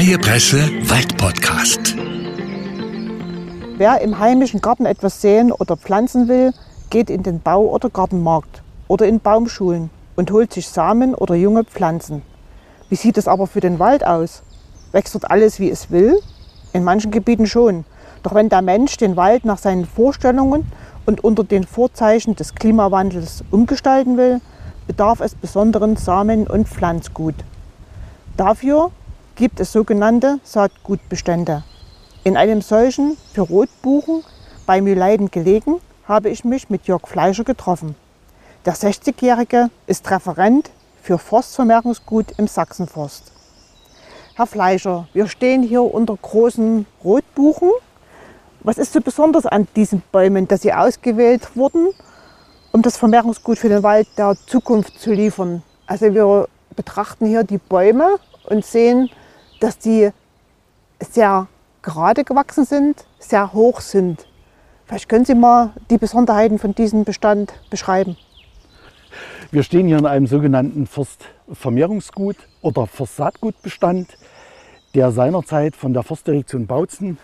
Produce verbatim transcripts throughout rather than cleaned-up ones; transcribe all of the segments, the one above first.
Freie Presse Waldpodcast. Wer im heimischen Garten etwas säen oder pflanzen will, geht in den Bau- oder Gartenmarkt oder in Baumschulen und holt sich Samen oder junge Pflanzen. Wie sieht es aber für den Wald aus? Wächst dort alles, wie es will? In manchen Gebieten schon. Doch wenn der Mensch den Wald nach seinen Vorstellungen und unter den Vorzeichen des Klimawandels umgestalten will, bedarf es besonderen Samen- und Pflanzgut. Dafür gibt es sogenannte Saatgutbestände. In einem solchen für Rotbuchen bei Mühleiden gelegen, habe ich mich mit Jörg Fleischer getroffen. Der sechzigjährige ist Referent für Forstvermehrungsgut im Sachsenforst. Herr Fleischer, wir stehen hier unter großen Rotbuchen. Was ist so besonders an diesen Bäumen, dass sie ausgewählt wurden, um das Vermehrungsgut für den Wald der Zukunft zu liefern? Also wir betrachten hier die Bäume und sehen, dass die sehr gerade gewachsen sind, sehr hoch sind. Vielleicht können Sie mal die Besonderheiten von diesem Bestand beschreiben. Wir stehen hier in einem sogenannten Forstvermehrungsgut oder Forstsaatgutbestand, der seinerzeit von der Forstdirektion Bautzen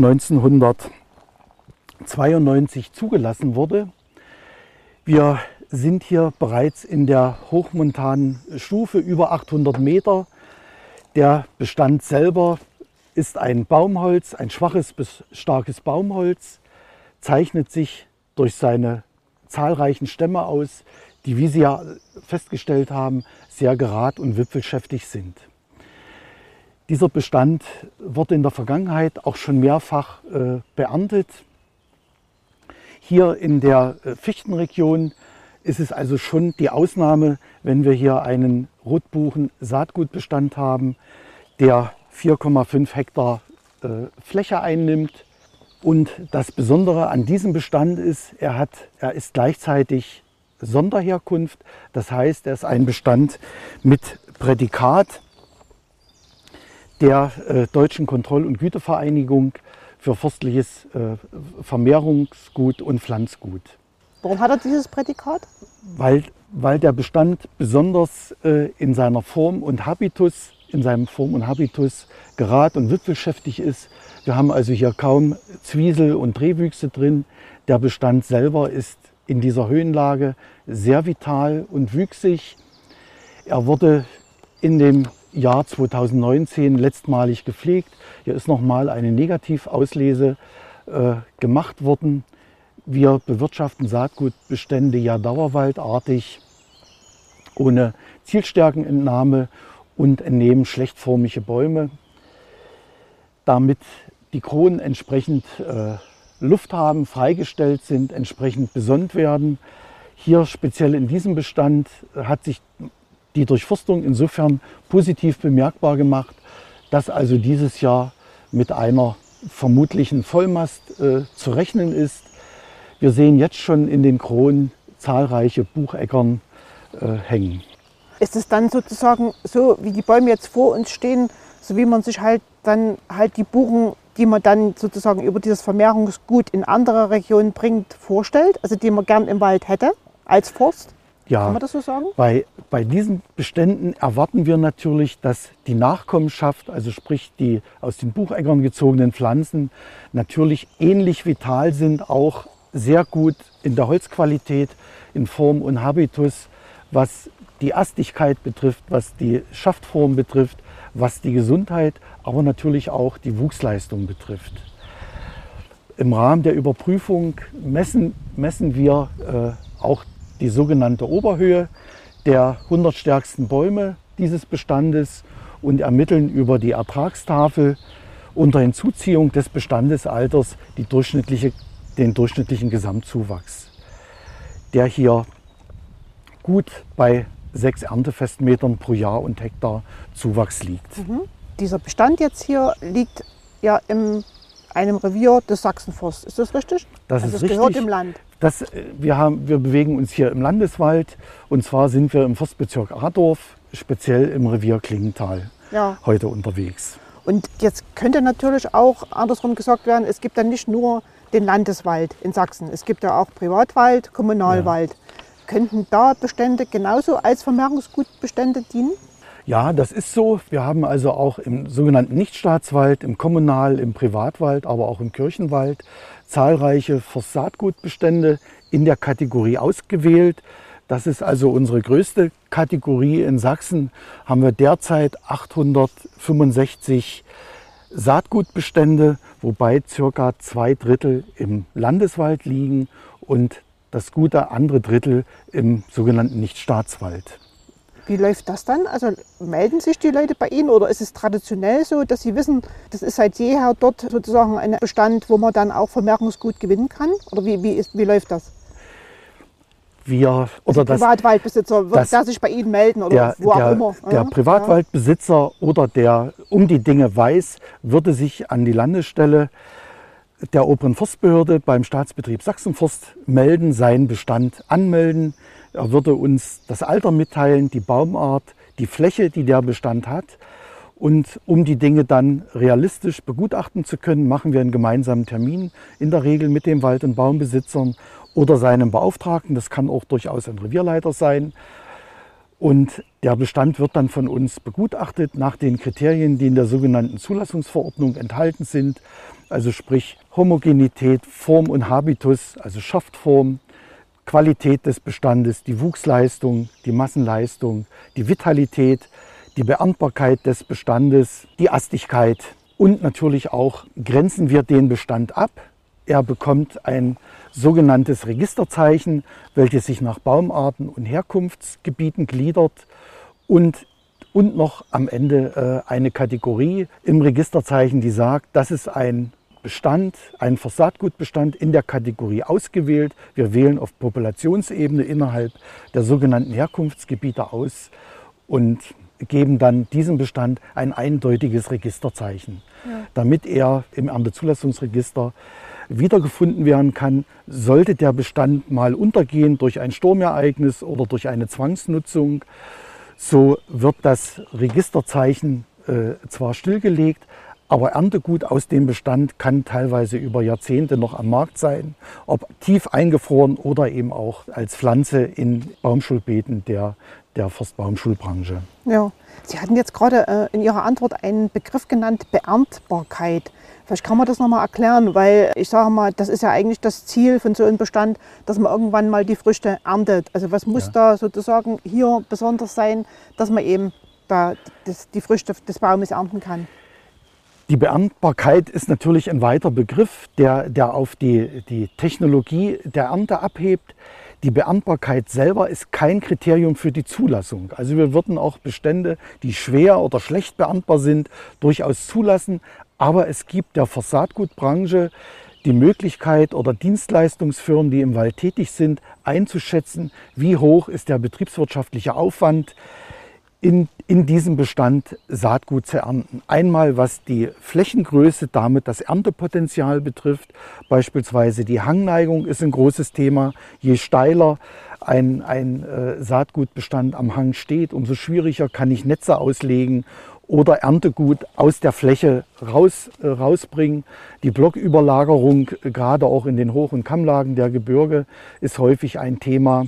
neunzehnhundertzweiundneunzig zugelassen wurde. Wir sind hier bereits in der hochmontanen Stufe, über achthundert Meter. Der Bestand selber ist ein Baumholz, ein schwaches bis starkes Baumholz, zeichnet sich durch seine zahlreichen Stämme aus, die, wie Sie ja festgestellt haben, sehr gerad und wipfelschäftig sind. Dieser Bestand wurde in der Vergangenheit auch schon mehrfach äh, beerntet. Hier in der äh, Fichtenregion ist es also schon die Ausnahme, wenn wir hier einen Rotbuchen-Saatgutbestand haben, der vier Komma fünf Hektar äh, Fläche einnimmt. Und das Besondere an diesem Bestand ist, er, hat, er ist gleichzeitig Sonderherkunft. Das heißt, er ist ein Bestand mit Prädikat der äh, Deutschen Kontroll- und Gütevereinigung für forstliches äh, Vermehrungsgut und Pflanzgut. Warum hat er dieses Prädikat? Weil, weil der Bestand besonders äh, in seiner Form und Habitus, in seinem Form und Habitus gerad- und wipfelschäftig ist. Wir haben also hier kaum Zwiesel- und Drehwüchse drin. Der Bestand selber ist in dieser Höhenlage sehr vital und wüchsig. Er wurde in dem Jahr zweitausendneunzehn letztmalig gepflegt. Hier ist nochmal eine Negativauslese äh, gemacht worden. Wir bewirtschaften Saatgutbestände ja dauerwaldartig, ohne Zielstärkenentnahme und entnehmen schlechtformige Bäume, damit die Kronen entsprechend äh, Luft haben, freigestellt sind, entsprechend besonnt werden. Hier speziell in diesem Bestand hat sich die Durchforstung insofern positiv bemerkbar gemacht, dass also dieses Jahr mit einer vermutlichen Vollmast äh, zu rechnen ist. Wir sehen jetzt schon in den Kronen zahlreiche Bucheckern äh, hängen. Ist es dann sozusagen so, wie die Bäume jetzt vor uns stehen, so wie man sich halt dann halt die Buchen, die man dann sozusagen über dieses Vermehrungsgut in andere Regionen bringt, vorstellt? Also die man gern im Wald hätte als Forst? Ja, kann man das so sagen? Bei, bei diesen Beständen erwarten wir natürlich, dass die Nachkommenschaft, also sprich die aus den Bucheckern gezogenen Pflanzen, natürlich ähnlich vital sind, auch sehr gut in der Holzqualität, in Form und Habitus, was die Astigkeit betrifft, was die Schaftform betrifft, was die Gesundheit, aber natürlich auch die Wuchsleistung betrifft. Im Rahmen der Überprüfung messen, messen wir äh, auch die sogenannte Oberhöhe der hundert stärksten Bäume dieses Bestandes und ermitteln über die Ertragstafel unter Hinzuziehung des Bestandesalters die durchschnittliche, den durchschnittlichen Gesamtzuwachs, der hier gut bei sechs Erntefestmetern pro Jahr und Hektar Zuwachs liegt. Mhm. Dieser Bestand jetzt hier liegt ja in einem Revier des Sachsenforst. Ist das richtig? Das also ist es richtig. gehört im Land. Das, wir, haben, wir bewegen uns hier im Landeswald und zwar sind wir im Forstbezirk Adorf, speziell im Revier Klingenthal, ja. heute unterwegs. Und jetzt könnte natürlich auch andersrum gesagt werden, es gibt dann nicht nur den Landeswald in Sachsen, es gibt ja auch Privatwald, Kommunalwald. Ja. Könnten da Bestände genauso als Vermehrungsgutbestände dienen? Ja, das ist so. Wir haben also auch im sogenannten Nichtstaatswald, im Kommunal-, im Privatwald, aber auch im Kirchenwald zahlreiche Forstsaatgutbestände in der Kategorie ausgewählt. Das ist also unsere größte Kategorie. In Sachsen haben wir derzeit achthundertfünfundsechzig Saatgutbestände, wobei circa zwei Drittel im Landeswald liegen und das gute andere Drittel im sogenannten Nichtstaatswald. Wie läuft das dann? Also melden sich die Leute bei Ihnen oder ist es traditionell so, dass Sie wissen, das ist seit jeher dort sozusagen ein Bestand, wo man dann auch Vermehrungsgut gewinnen kann? Oder wie, wie, ist, wie läuft das? Wir, oder also das, Privatwaldbesitzer, wird das, der sich bei Ihnen melden oder der, wo auch der, immer? Der ja, Privatwaldbesitzer ja. oder der um die Dinge weiß, würde sich an die Landesstelle der oberen Forstbehörde beim Staatsbetrieb Sachsenforst melden, seinen Bestand anmelden. Er würde uns das Alter mitteilen, die Baumart, die Fläche, die der Bestand hat. Und um die Dinge dann realistisch begutachten zu können, machen wir einen gemeinsamen Termin, in der Regel mit den Wald- und Baumbesitzern oder seinem Beauftragten. Das kann auch durchaus ein Revierleiter sein. Und der Bestand wird dann von uns begutachtet nach den Kriterien, die in der sogenannten Zulassungsverordnung enthalten sind. Also sprich Homogenität, Form und Habitus, also Schaftform, Qualität des Bestandes, die Wuchsleistung, die Massenleistung, die Vitalität, die Beerntbarkeit des Bestandes, die Astigkeit und natürlich auch grenzen wir den Bestand ab. Er bekommt ein sogenanntes Registerzeichen, welches sich nach Baumarten und Herkunftsgebieten gliedert und, und noch am Ende äh, eine Kategorie im Registerzeichen, die sagt, das ist ein Bestand, ein Forstsaatgutbestand in der Kategorie ausgewählt. Wir wählen auf Populationsebene innerhalb der sogenannten Herkunftsgebiete aus und geben dann diesem Bestand ein eindeutiges Registerzeichen, ja. damit er im Ernteezulassungsregister wiedergefunden werden kann. Sollte der Bestand mal untergehen durch ein Sturmereignis oder durch eine Zwangsnutzung, so wird das Registerzeichen äh, zwar stillgelegt, aber Erntegut aus dem Bestand kann teilweise über Jahrzehnte noch am Markt sein, ob tief eingefroren oder eben auch als Pflanze in Baumschulbeeten der, der Forstbaumschulbranche. Ja, Sie hatten jetzt gerade äh, in Ihrer Antwort einen Begriff genannt, Beerntbarkeit. Vielleicht kann man das nochmal erklären, weil ich sage mal, das ist ja eigentlich das Ziel von so einem Bestand, dass man irgendwann mal die Früchte erntet. Also was muss ja. da sozusagen hier besonders sein, dass man eben da das, die Früchte des Baumes ernten kann? Die Beerntbarkeit ist natürlich ein weiter Begriff, der, der auf die, die Technologie der Ernte abhebt. Die Beerntbarkeit selber ist kein Kriterium für die Zulassung. Also wir würden auch Bestände, die schwer oder schlecht beerntbar sind, durchaus zulassen. Aber es gibt der Forstsaatgutbranche die Möglichkeit oder Dienstleistungsfirmen, die im Wald tätig sind, einzuschätzen, wie hoch ist der betriebswirtschaftliche Aufwand, in, in diesem Bestand Saatgut zu ernten. Einmal was die Flächengröße, damit das Erntepotenzial betrifft. Beispielsweise die Hangneigung ist ein großes Thema. Je steiler ein, ein äh, Saatgutbestand am Hang steht, umso schwieriger kann ich Netze auslegen oder Erntegut aus der Fläche raus, äh, rausbringen. Die Blocküberlagerung, äh, gerade auch in den Hoch- und Kammlagen der Gebirge, ist häufig ein Thema.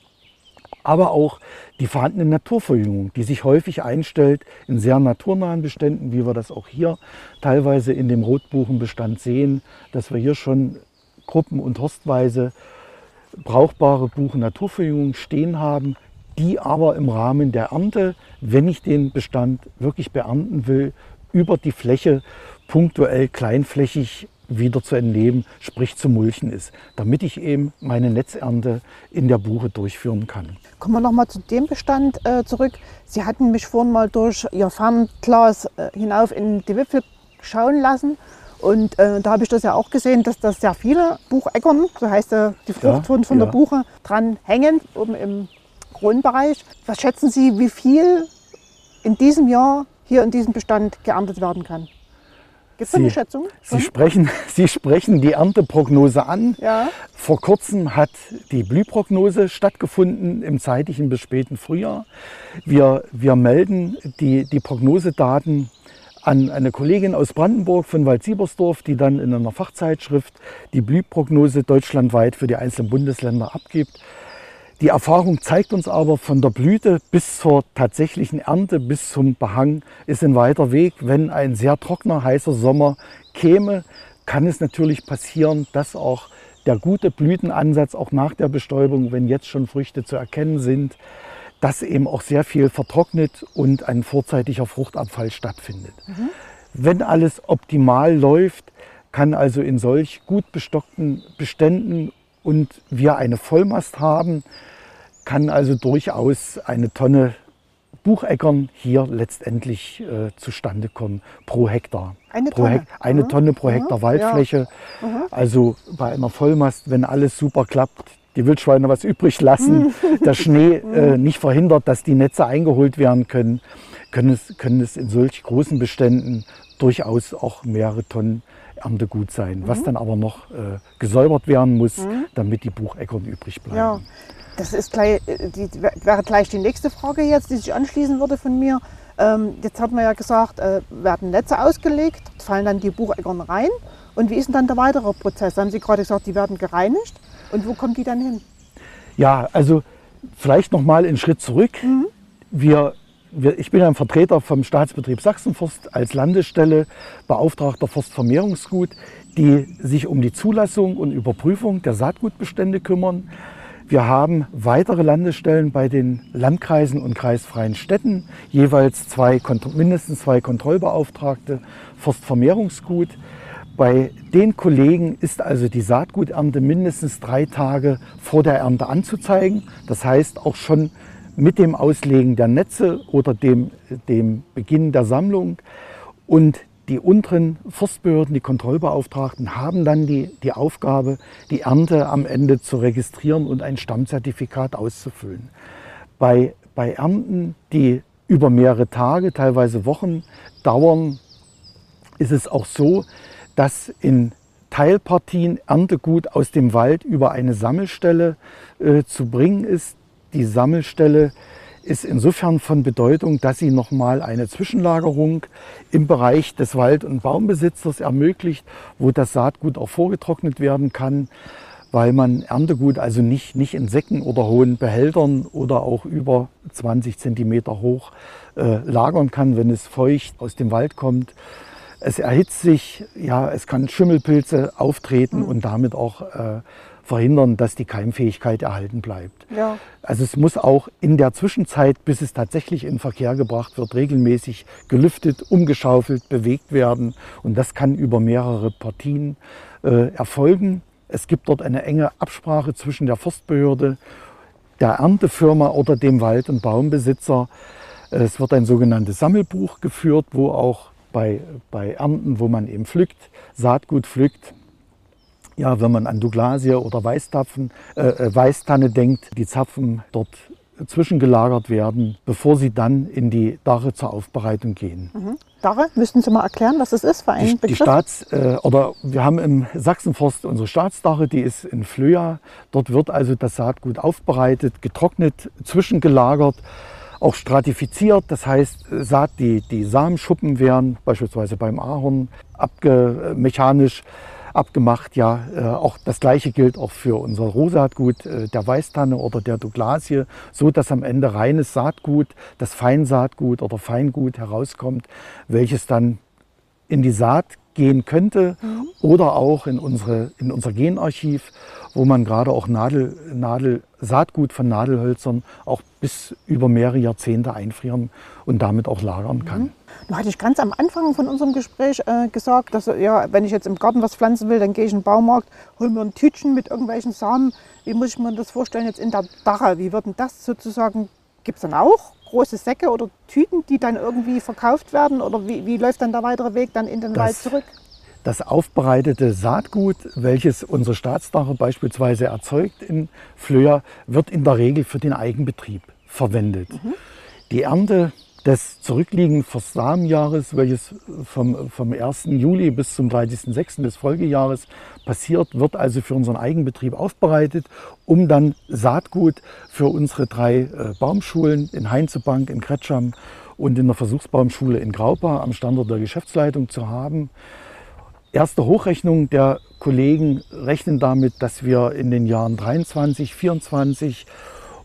Aber auch die vorhandene Naturverjüngung, die sich häufig einstellt in sehr naturnahen Beständen, wie wir das auch hier teilweise in dem Rotbuchenbestand sehen, dass wir hier schon gruppen- und horstweise brauchbare Buchen-Naturverjüngung stehen haben, die aber im Rahmen der Ernte, wenn ich den Bestand wirklich beernten will, über die Fläche punktuell kleinflächig wieder zu entnehmen, sprich zu mulchen ist, damit ich eben meine Netzernte in der Buche durchführen kann. Kommen wir noch mal zu dem Bestand äh, zurück. Sie hatten mich vorhin mal durch Ihr Fernglas äh, hinauf in die Wipfel schauen lassen. Und äh, da habe ich das ja auch gesehen, dass da sehr viele Bucheckern, so heißt äh, die Frucht ja, von, von ja. der Buche, dran hängen, oben im Kronbereich. Was schätzen Sie, wie viel in diesem Jahr hier in diesem Bestand geerntet werden kann? Gibt es eine Schätzung? Sie sprechen, Sie sprechen die Ernteprognose an. Ja. Vor kurzem hat die Blühprognose stattgefunden im zeitigen bis späten Frühjahr. Wir, wir melden die, die Prognosedaten an eine Kollegin aus Brandenburg von Wald-Siebersdorf, die dann in einer Fachzeitschrift die Blühprognose deutschlandweit für die einzelnen Bundesländer abgibt. Die Erfahrung zeigt uns aber, von der Blüte bis zur tatsächlichen Ernte, bis zum Behang ist ein weiter Weg. Wenn ein sehr trockener, heißer Sommer käme, kann es natürlich passieren, dass auch der gute Blütenansatz, auch nach der Bestäubung, wenn jetzt schon Früchte zu erkennen sind, dass eben auch sehr viel vertrocknet und ein vorzeitiger Fruchtabfall stattfindet. Mhm. Wenn alles optimal läuft, kann also in solch gut bestockten Beständen und wir eine Vollmast haben, kann also durchaus eine Tonne Bucheckern hier letztendlich äh, zustande kommen pro Hektar. Eine pro Tonne? Hek eine Mhm. Tonne pro Hektar Mhm. Waldfläche. Ja. Mhm. Also bei einer Vollmast, wenn alles super klappt, die Wildschweine was übrig lassen, der Schnee äh, nicht verhindert, dass die Netze eingeholt werden können, können es, können es in solch großen Beständen durchaus auch mehrere Tonnen Erntegut sein, mhm. was dann aber noch äh, gesäubert werden muss, mhm. damit die Bucheckern übrig bleiben. Ja, das ist gleich, die, wäre gleich die nächste Frage jetzt, die sich anschließen würde von mir. Ähm, jetzt hat man ja gesagt, äh, werden Netze ausgelegt, fallen dann die Bucheckern rein. Und wie ist denn dann der weitere Prozess? Da haben Sie gerade gesagt, die werden gereinigt. Und wo kommen die dann hin? Ja, also vielleicht noch mal einen Schritt zurück. Mhm. Wir Ich bin ein Vertreter vom Staatsbetrieb Sachsenforst als Landesstelle, beauftragter Forstvermehrungsgut, die sich um die Zulassung und Überprüfung der Saatgutbestände kümmern. Wir haben weitere Landesstellen bei den Landkreisen und kreisfreien Städten, jeweils zwei, mindestens zwei Kontrollbeauftragte Forstvermehrungsgut. Bei den Kollegen ist also die Saatguternte mindestens drei Tage vor der Ernte anzuzeigen. Das heißt auch schon mit dem Auslegen der Netze oder dem, dem Beginn der Sammlung. Und die unteren Forstbehörden, die Kontrollbeauftragten, haben dann die, die Aufgabe, die Ernte am Ende zu registrieren und ein Stammzertifikat auszufüllen. Bei, bei Ernten, die über mehrere Tage, teilweise Wochen dauern, ist es auch so, dass in Teilpartien Erntegut aus dem Wald über eine Sammelstelle äh, zu bringen ist. Die Sammelstelle ist insofern von Bedeutung, dass sie nochmal eine Zwischenlagerung im Bereich des Wald- und Baumbesitzers ermöglicht, wo das Saatgut auch vorgetrocknet werden kann, weil man Erntegut also nicht, nicht in Säcken oder hohen Behältern oder auch über zwanzig Zentimeter hoch äh, lagern kann, wenn es feucht aus dem Wald kommt. Es erhitzt sich, ja, es kann Schimmelpilze auftreten mhm. und damit auch äh, verhindern, dass die Keimfähigkeit erhalten bleibt. Ja. Also es muss auch in der Zwischenzeit, bis es tatsächlich in Verkehr gebracht wird, regelmäßig gelüftet, umgeschaufelt, bewegt werden. Und das kann über mehrere Partien äh, erfolgen. Es gibt dort eine enge Absprache zwischen der Forstbehörde, der Erntefirma oder dem Wald- und Baumbesitzer. Es wird ein sogenanntes Sammelbuch geführt, wo auch bei, bei Ernten, wo man eben pflückt, Saatgut pflückt, ja, wenn man an Douglasie oder Weißtapfen, äh, Weißtanne denkt, die Zapfen dort zwischengelagert werden, bevor sie dann in die Darre zur Aufbereitung gehen. Mhm. Darre, müssten Sie mal erklären, was das ist für ein die, Begriff? Die Staats, äh, oder wir haben im Sachsenforst unsere Staatsdarre, die ist in Flöa. Dort wird also das Saatgut aufbereitet, getrocknet, zwischengelagert, auch stratifiziert. Das heißt, Saat, die, die Samenschuppen werden beispielsweise beim Ahorn abge, mechanisch abgemacht. Ja, äh, auch das Gleiche gilt auch für unser Rohsaatgut äh, der Weißtanne oder der Douglasie, so dass am Ende reines Saatgut, das Feinsaatgut oder Feingut herauskommt, welches dann in die Saat gehen könnte mhm. oder auch in, unsere, in unser Genarchiv, wo man gerade auch Nadel, Nadel, Saatgut von Nadelhölzern auch bis über mehrere Jahrzehnte einfrieren und damit auch lagern kann. Mhm. Da hatte ich ganz am Anfang von unserem Gespräch äh, gesagt, dass ja, wenn ich jetzt im Garten was pflanzen will, dann gehe ich in den Baumarkt, hole mir ein Tütchen mit irgendwelchen Samen. Wie muss ich mir das vorstellen jetzt in der Darre? Wie wird denn das sozusagen, gibt es dann auch große Säcke oder Tüten, die dann irgendwie verkauft werden? Oder wie, wie läuft dann der weitere Weg dann in den das, Wald zurück? Das aufbereitete Saatgut, welches unsere Staatsdarre beispielsweise erzeugt in Flöa, wird in der Regel für den Eigenbetrieb verwendet. Mhm. Die Ernte des zurückliegenden Forstsamenjahres, welches vom, vom ersten Juli bis zum dreißigsten sechsten des Folgejahres passiert, wird also für unseren Eigenbetrieb aufbereitet, um dann Saatgut für unsere drei äh, Baumschulen in Heinzebank, in Kretscham und in der Versuchsbaumschule in Graupa am Standort der Geschäftsleitung zu haben. Erste Hochrechnungen der Kollegen rechnen damit, dass wir in den Jahren dreiundzwanzig, vierundzwanzig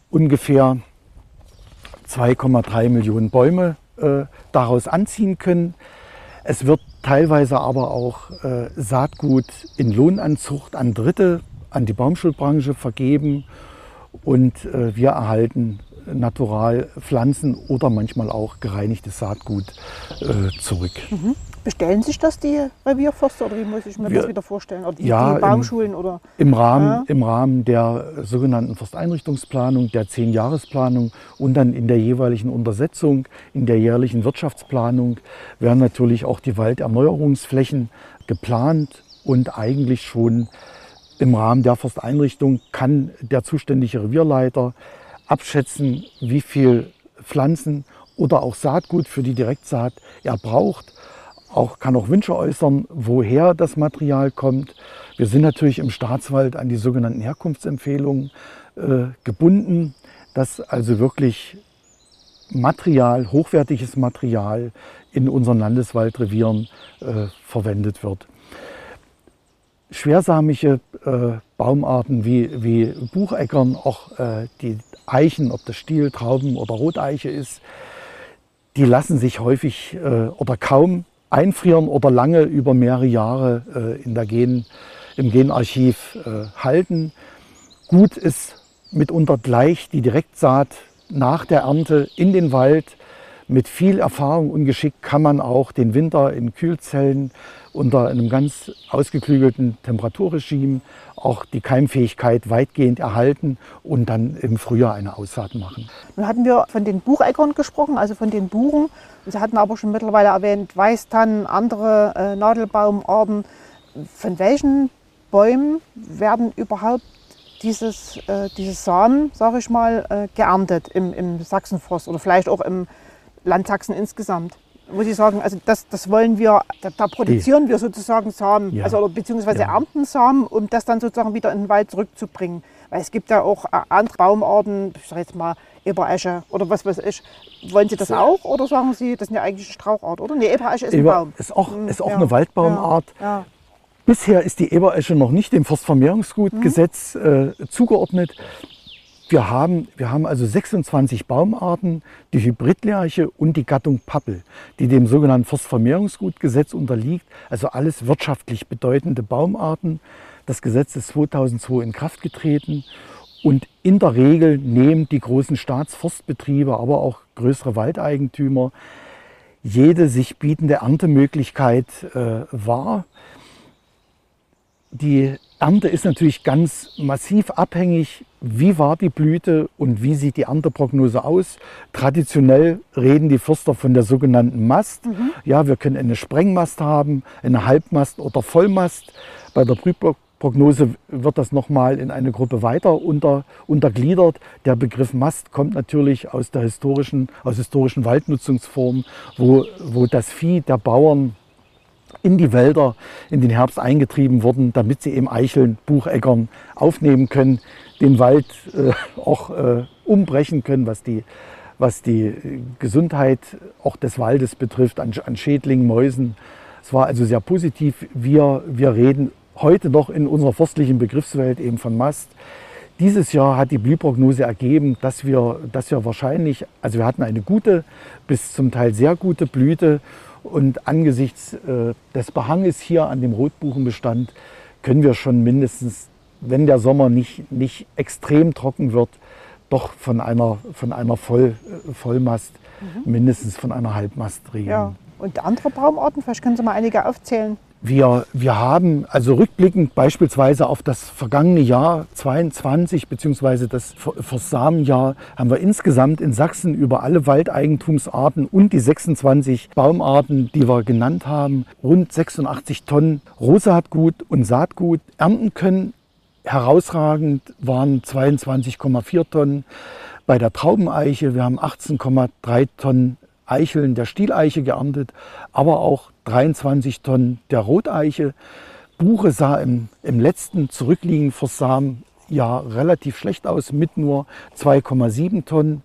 ungefähr zwei Komma drei Millionen Bäume äh, daraus anziehen können. Es wird teilweise aber auch äh, Saatgut in Lohnanzucht an Dritte, an die Baumschulbranche vergeben und äh, wir erhalten Naturalpflanzen oder manchmal auch gereinigtes Saatgut äh, zurück. Mhm. Bestellen sich das die Revierförster oder wie muss ich mir Wir, das wieder vorstellen? Oder die, ja, die Baumschulen? Im, oder? im, Rahmen, Ja. im Rahmen der sogenannten Forsteinrichtungsplanung, der Zehn-Jahresplanung und dann in der jeweiligen Untersetzung, in der jährlichen Wirtschaftsplanung werden natürlich auch die Walderneuerungsflächen geplant und eigentlich schon im Rahmen der Forsteinrichtung kann der zuständige Revierleiter abschätzen, wie viel Pflanzen oder auch Saatgut für die Direktsaat er braucht. Auch kann auch Wünsche äußern, woher das Material kommt. Wir sind natürlich im Staatswald an die sogenannten Herkunftsempfehlungen äh, gebunden, dass also wirklich Material, hochwertiges Material in unseren Landeswaldrevieren äh, verwendet wird. Schwersamige äh, Baumarten wie, wie Bucheckern, auch äh, die Eichen, ob das Stiel, Trauben oder Roteiche ist, die lassen sich häufig äh, oder kaum einfrieren oder lange über mehrere Jahre äh, in der Gen, im Genarchiv äh, halten. Gut ist mitunter gleich die Direktsaat nach der Ernte in den Wald. Mit viel Erfahrung und Geschick kann man auch den Winter in Kühlzellen unter einem ganz ausgeklügelten Temperaturregime auch die Keimfähigkeit weitgehend erhalten und dann im Frühjahr eine Aussaat machen. Nun hatten wir von den Bucheckern gesprochen, also von den Buchen. Sie hatten aber schon mittlerweile erwähnt, Weißtannen, andere äh, Nadelbaumarten. Von welchen Bäumen werden überhaupt dieses, äh, diese Samen, sage ich mal, äh, geerntet im, im Sachsenforst oder vielleicht auch im Land Sachsen insgesamt? Muss ich sagen, also das, das wollen wir, da, da produzieren wir sozusagen Samen, Ja. also oder beziehungsweise Ja. ernten Samen, um das dann sozusagen wieder in den Wald zurückzubringen. Weil es gibt ja auch äh, andere Baumarten, ich sage jetzt mal Eberesche oder was weiß ich. Wollen Sie das So. auch oder sagen Sie, das ist ja eigentlich eine Strauchart, oder? Nee, Eberesche ist ein Eber Baum. ist auch, Mhm, ist auch ja. eine Waldbaumart. Ja. Ja. Bisher ist die Eberesche noch nicht dem Forstvermehrungsgutgesetz äh, zugeordnet. Wir haben, wir haben also sechsundzwanzig Baumarten, die Hybridlärche und die Gattung Pappel, die dem sogenannten Forstvermehrungsgutgesetz unterliegt. Also alles wirtschaftlich bedeutende Baumarten. Das Gesetz ist zweitausendzwei in Kraft getreten. Und in der Regel nehmen die großen Staatsforstbetriebe, aber auch größere Waldeigentümer jede sich bietende Erntemöglichkeit äh, wahr. Die Ernte ist natürlich ganz massiv abhängig, wie war die Blüte und wie sieht die Ernteprognose aus. Traditionell reden die Förster von der sogenannten Mast. Mhm. Ja, wir können eine Sprengmast haben, eine Halbmast oder Vollmast. Bei der Brütprognose wird das nochmal in eine Gruppe weiter unter, untergliedert. Der Begriff Mast kommt natürlich aus der historischen, aus historischen Waldnutzungsformen, wo, wo das Vieh der Bauern in die Wälder in den Herbst eingetrieben wurden, damit sie eben Eicheln, Bucheckern aufnehmen können, den Wald äh, auch äh, umbrechen können, was die, was die Gesundheit auch des Waldes betrifft, an, an Schädlingen, Mäusen. Es war also sehr positiv. Wir, wir reden heute noch in unserer forstlichen Begriffswelt eben von Mast. Dieses Jahr hat die Blühprognose ergeben, dass wir, dass wir wahrscheinlich, also wir hatten eine gute bis zum Teil sehr gute Blüte. Und angesichts äh, des Behanges hier an dem Rotbuchenbestand können wir schon mindestens, wenn der Sommer nicht, nicht extrem trocken wird, doch von einer, von einer Voll, äh, Vollmast, mhm. mindestens von einer Halbmast reden. Ja. Und andere Baumarten, vielleicht können Sie mal einige aufzählen. Wir, wir haben also rückblickend beispielsweise auf das vergangene Jahr zweiundzwanzig bzw. das Forsamenjahr haben wir insgesamt in Sachsen über alle Waldeigentumsarten und die sechsundzwanzig Baumarten, die wir genannt haben, rund sechsundachtzig Tonnen Rohsaatgut und Saatgut ernten können. Herausragend waren zweiundzwanzig Komma vier Tonnen bei der Traubeneiche. Wir haben achtzehn Komma drei Tonnen Eicheln der Stieleiche geerntet, aber auch dreiundzwanzig Tonnen der Roteiche. Buche sah im, im letzten zurückliegenden Forsamenjahr relativ schlecht aus, mit nur zwei Komma sieben Tonnen.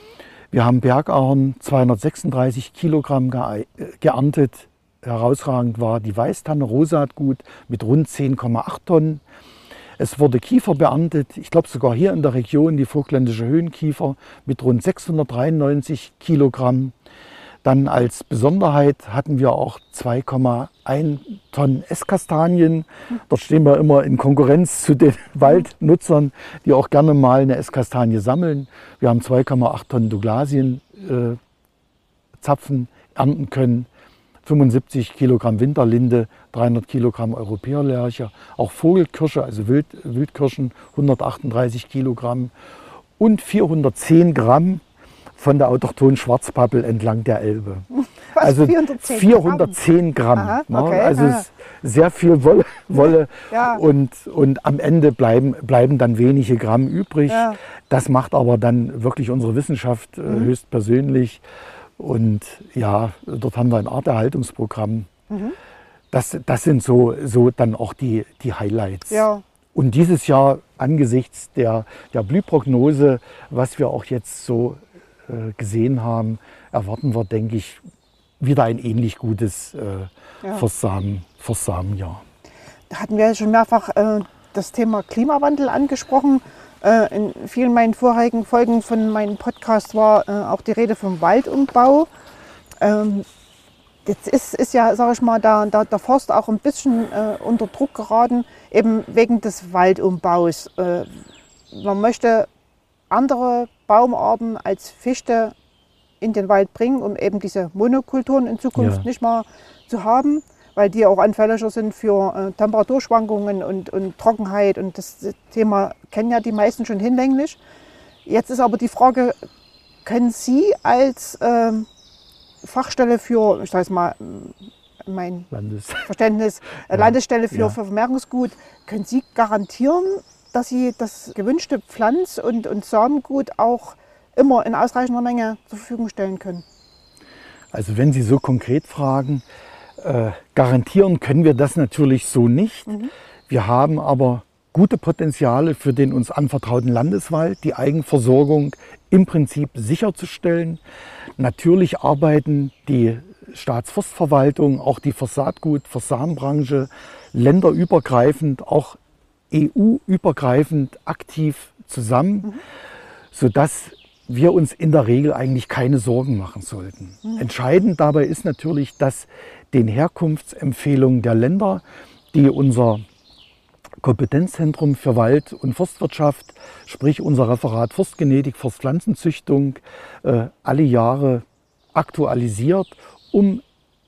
Wir haben Bergahorn zweihundertsechsunddreißig Kilogramm ge geerntet. Herausragend war die Weißtanne Rohsaatgut mit rund zehn Komma acht Tonnen. Es wurde Kiefer beerntet, ich glaube sogar hier in der Region die vogtländische Höhenkiefer mit rund sechshundertdreiundneunzig Kilogramm. Dann als Besonderheit hatten wir auch zwei Komma eins Tonnen Esskastanien. Dort stehen wir immer in Konkurrenz zu den Waldnutzern, die auch gerne mal eine Esskastanie sammeln. Wir haben zwei Komma acht Tonnen Douglasien äh, Zapfen ernten können, fünfundsiebzig Kilogramm Winterlinde, dreihundert Kilogramm Europäerlärche, auch Vogelkirsche, also Wild, Wildkirschen, hundertachtunddreißig Kilogramm und vierhundertzehn Gramm von der autochthonen Schwarzpappel entlang der Elbe. Was, also vierhundertzehn, vierhundertzehn Gramm. Aha, Ne? okay, Also aha. es ist sehr viel Wolle, Wolle Ja. und, und am Ende bleiben, bleiben dann wenige Gramm übrig. Ja. Das macht aber dann wirklich unsere Wissenschaft äh, Mhm. höchstpersönlich. Und ja, dort haben wir ein Arterhaltungsprogramm. Mhm. Das, das sind so, so dann auch die, die Highlights. Ja. Und dieses Jahr angesichts der, der Blühprognose, was wir auch jetzt so äh, gesehen haben, erwarten wir, denke ich, wieder ein ähnlich gutes äh, Ja. Versamen, Versamenjahr. Da hatten wir ja schon mehrfach äh, das Thema Klimawandel angesprochen. Äh, in vielen meinen vorherigen Folgen von meinem Podcast war äh, auch die Rede vom Waldumbau. Ähm, jetzt ist, ist ja, sage ich mal, da, da, der Forst auch ein bisschen äh, unter Druck geraten, eben wegen des Waldumbaus. Äh, man möchte andere Baumarten als Fichte in den Wald bringen, um eben diese Monokulturen in Zukunft Ja. nicht mehr zu haben, weil die auch anfälliger sind für äh, Temperaturschwankungen und, und Trockenheit. Und das Thema kennen ja die meisten schon hinlänglich. Jetzt ist aber die Frage, können Sie als ähm, Fachstelle für, ich sage es mal, mein Landes. Verständnis, äh, Ja, Landesstelle für ja. Vermehrungsgut, können Sie garantieren, dass Sie das gewünschte Pflanz- und, und Samengut auch immer in ausreichender Menge zur Verfügung stellen können? Also wenn Sie so konkret fragen, äh, garantieren können wir das natürlich so nicht. Mhm. Wir haben aber gute Potenziale für den uns anvertrauten Landeswald, die Eigenversorgung im Prinzip sicherzustellen. Natürlich arbeiten die Staatsforstverwaltung, auch die Versaatgut-, Versamenbranche länderübergreifend, auch E U-übergreifend aktiv zusammen, Mhm. sodass wir uns in der Regel eigentlich keine Sorgen machen sollten. Mhm. Entscheidend dabei ist natürlich, dass den Herkunftsempfehlungen der Länder, die unser Kompetenzzentrum für Wald- und Forstwirtschaft, sprich unser Referat Forstgenetik, Forstpflanzenzüchtung, äh, alle Jahre aktualisiert, um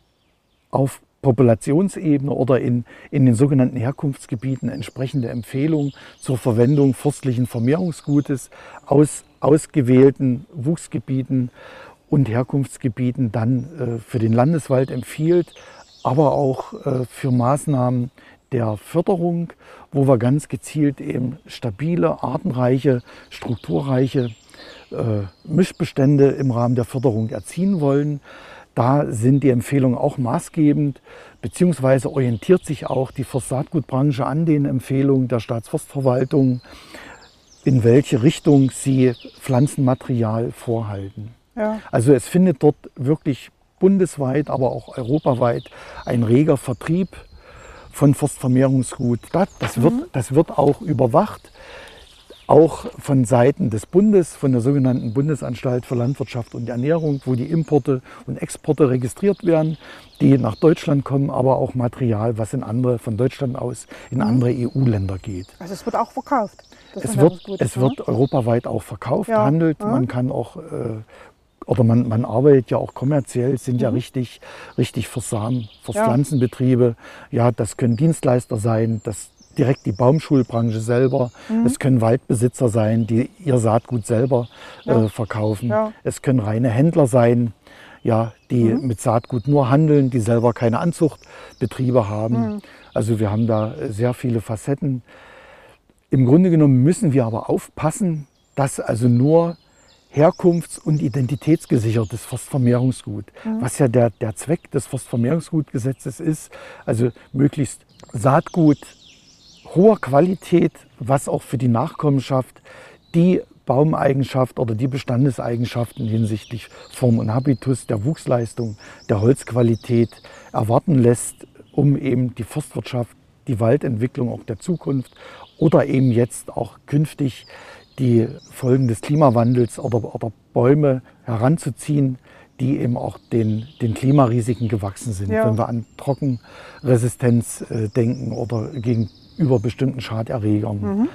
auf Populationsebene oder in, in den sogenannten Herkunftsgebieten entsprechende Empfehlungen zur Verwendung forstlichen Vermehrungsgutes aus ausgewählten Wuchsgebieten und Herkunftsgebieten dann äh, für den Landeswald empfiehlt, aber auch äh, für Maßnahmen der Förderung, wo wir ganz gezielt eben stabile, artenreiche, strukturreiche äh, Mischbestände im Rahmen der Förderung erzielen wollen. Da sind die Empfehlungen auch maßgebend, beziehungsweise orientiert sich auch die Forstsaatgutbranche an den Empfehlungen der Staatsforstverwaltung, in welche Richtung sie Pflanzenmaterial vorhalten. Ja. Also es findet dort wirklich bundesweit, aber auch europaweit ein reger Vertrieb von Forstvermehrungsgut statt. Das wird, das wird auch überwacht, auch von Seiten des Bundes, von der sogenannten Bundesanstalt für Landwirtschaft und Ernährung, wo die Importe und Exporte registriert werden, die nach Deutschland kommen, aber auch Material, was in andere, von Deutschland aus in andere E U-Länder geht. Also es wird auch verkauft. Das Es ist wird, gut, es ne? wird europaweit auch verkauft, Ja, handelt. ja. Man kann auch, äh, oder man, man arbeitet ja auch kommerziell, es sind ja Mhm. richtig, richtig Versamen, Verpflanzenbetriebe. Ja, das können Dienstleister sein, das direkt die Baumschulbranche selber. Mhm. Es können Waldbesitzer sein, die ihr Saatgut selber Ja. äh, verkaufen. Ja. Es können reine Händler sein, ja, die Mhm. mit Saatgut nur handeln, die selber keine Anzuchtbetriebe haben. Mhm. Also wir haben da sehr viele Facetten. Im Grunde genommen müssen wir aber aufpassen, dass also nur herkunfts- und identitätsgesichertes Forstvermehrungsgut, Mhm. was ja der, der Zweck des Forstvermehrungsgutgesetzes ist, also möglichst Saatgut hoher Qualität, was auch für die Nachkommenschaft die Baumeigenschaft oder die Bestandeseigenschaften hinsichtlich Form und Habitus, der Wuchsleistung, der Holzqualität erwarten lässt, um eben die Forstwirtschaft die Waldentwicklung auch der Zukunft oder eben jetzt auch künftig die Folgen des Klimawandels oder, oder Bäume heranzuziehen, die eben auch den, den Klimarisiken gewachsen sind. Ja. Wenn wir an Trockenresistenz äh, denken oder gegenüber bestimmten Schaderregern. Mhm.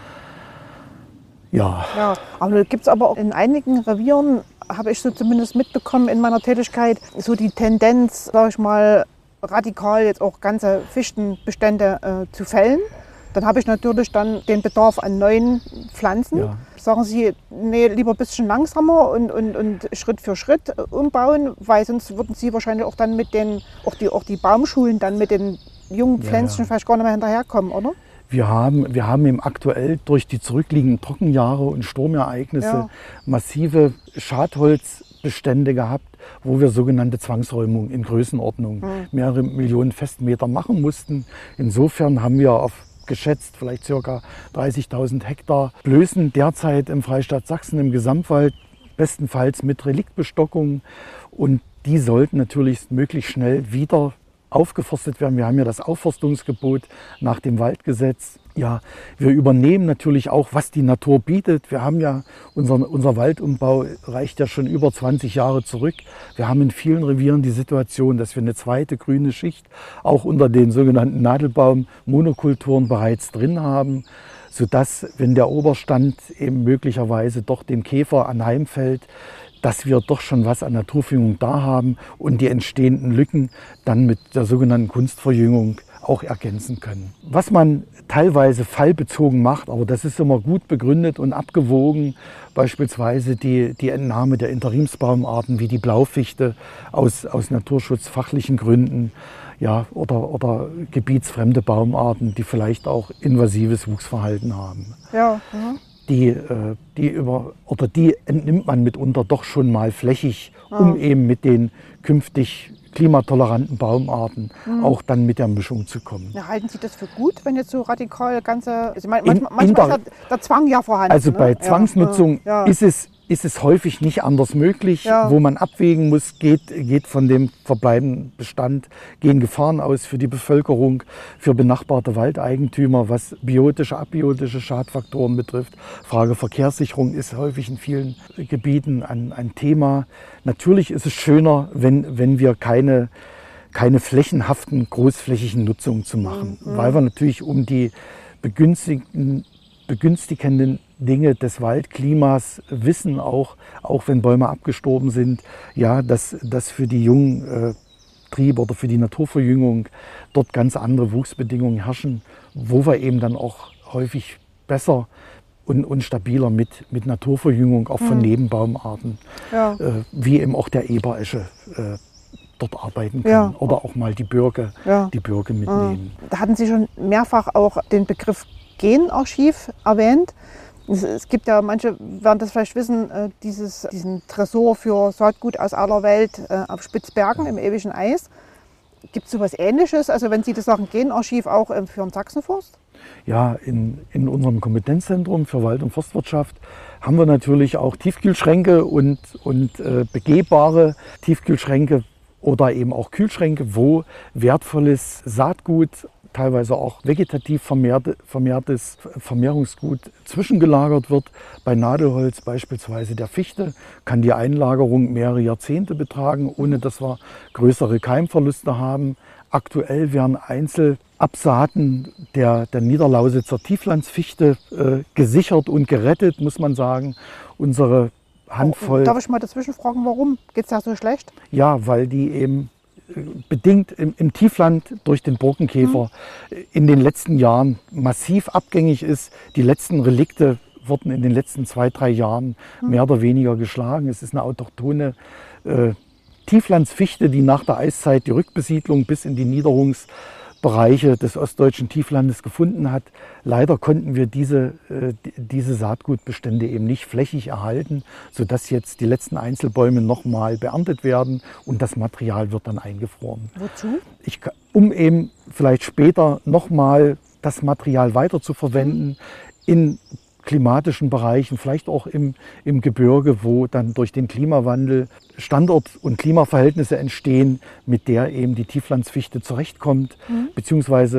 Ja. Ja, aber gibt es aber auch in einigen Revieren, habe ich so zumindest mitbekommen in meiner Tätigkeit, so die Tendenz, sage ich mal, radikal jetzt auch ganze Fichtenbestände äh, zu fällen. Dann habe ich natürlich dann den Bedarf an neuen Pflanzen. Ja. Sagen Sie, nee, lieber ein bisschen langsamer und, und, und Schritt für Schritt umbauen, weil sonst würden Sie wahrscheinlich auch dann mit den, auch die, auch die Baumschulen dann mit den jungen Pflänzchen ja, ja. vielleicht gar nicht mehr hinterherkommen, oder? Wir haben, wir haben eben aktuell durch die zurückliegenden Trockenjahre und Sturmereignisse ja. massive Schadholzbestände gehabt, wo wir sogenannte Zwangsräumung in Größenordnung mhm. mehrere Millionen Festmeter machen mussten. Insofern haben wir auf geschätzt vielleicht ca. dreißigtausend Hektar Blößen derzeit im Freistaat Sachsen im Gesamtwald, bestenfalls mit Reliktbestockung. Und die sollten natürlich möglichst schnell wieder aufgeforstet werden. Wir haben ja das Aufforstungsgebot nach dem Waldgesetz. Ja, wir übernehmen natürlich auch, was die Natur bietet. Wir haben ja, unser, unser Waldumbau reicht ja schon über zwanzig Jahre zurück. Wir haben in vielen Revieren die Situation, dass wir eine zweite grüne Schicht auch unter den sogenannten Nadelbaum-Monokulturen bereits drin haben, sodass, wenn der Oberstand eben möglicherweise doch dem Käfer anheimfällt, dass wir doch schon was an Naturverjüngung da haben und die entstehenden Lücken dann mit der sogenannten Kunstverjüngung auch ergänzen können. Was man teilweise fallbezogen macht, aber das ist immer gut begründet und abgewogen, beispielsweise die, die Entnahme der Interimsbaumarten wie die Blaufichte aus, aus naturschutzfachlichen Gründen, ja, oder, oder gebietsfremde Baumarten, die vielleicht auch invasives Wuchsverhalten haben. Ja, ja. Die, die, über, oder die entnimmt man mitunter doch schon mal flächig, um ja. eben mit den künftig klimatoleranten Baumarten mhm. auch dann mit der Mischung zu kommen. Ja, halten Sie das für gut, wenn jetzt so radikal ganze, also manchmal, in, manchmal in der, ist der, der Zwang ja vorhanden. Also bei ne? Zwangsnutzung ja. ist es ist es häufig nicht anders möglich, ja. wo man abwägen muss, geht, geht von dem verbleibenden Bestand, gehen Gefahren aus für die Bevölkerung, für benachbarte Waldeigentümer, was biotische, abiotische Schadfaktoren betrifft. Frage Verkehrssicherung ist häufig in vielen Gebieten ein, ein Thema. Natürlich ist es schöner, wenn, wenn wir keine, keine flächenhaften, großflächigen Nutzungen zu machen, mhm. weil wir natürlich um die begünstigten, begünstigenden Dinge des Waldklimas wissen, auch, auch wenn Bäume abgestorben sind, ja, dass, dass für die jungen äh, Triebe oder für die Naturverjüngung dort ganz andere Wuchsbedingungen herrschen, wo wir eben dann auch häufig besser und, und stabiler mit, mit Naturverjüngung auch von mhm. Nebenbaumarten, ja. äh, wie eben auch der Eberesche, äh, dort arbeiten können. Ja. Oder auch mal die Birke, ja. die Birke mitnehmen. Da hatten Sie schon mehrfach auch den Begriff Genarchiv erwähnt. Es gibt ja, manche werden das vielleicht wissen, dieses, diesen Tresor für Saatgut aus aller Welt auf Spitzbergen im ewigen Eis. Gibt es so etwas Ähnliches, also wenn Sie das sagen, Genarchiv auch für den Sachsenforst? Ja, in, in unserem Kompetenzzentrum für Wald- und Forstwirtschaft haben wir natürlich auch Tiefkühlschränke und, und äh, begehbare Tiefkühlschränke oder eben auch Kühlschränke, wo wertvolles Saatgut, teilweise auch vegetativ vermehrte, vermehrtes Vermehrungsgut zwischengelagert wird. Bei Nadelholz, beispielsweise der Fichte, kann die Einlagerung mehrere Jahrzehnte betragen, ohne dass wir größere Keimverluste haben. Aktuell werden Einzelabsaaten der, der Niederlausitzer Tieflandsfichte äh, gesichert und gerettet, muss man sagen. Unsere Handvoll. Darf ich mal dazwischen fragen, warum? Geht es da so schlecht? Ja, weil die eben bedingt im, im Tiefland durch den Borkenkäfer mhm. in den letzten Jahren massiv abgängig ist. Die letzten Relikte wurden in den letzten zwei, drei Jahren mhm. mehr oder weniger geschlagen. Es ist eine autochthone äh, Tieflandsfichte, die nach der Eiszeit die Rückbesiedlung bis in die Niederungsbereiche des ostdeutschen Tieflandes gefunden hat. Leider konnten wir diese, äh, diese Saatgutbestände eben nicht flächig erhalten, sodass jetzt die letzten Einzelbäume nochmal beerntet werden und das Material wird dann eingefroren. Wozu? Ich, um eben vielleicht später nochmal das Material weiter zu verwenden in klimatischen Bereichen, vielleicht auch im, im Gebirge, wo dann durch den Klimawandel Standort- und Klimaverhältnisse entstehen, mit der eben die Tieflandsfichte zurechtkommt, mhm. beziehungsweise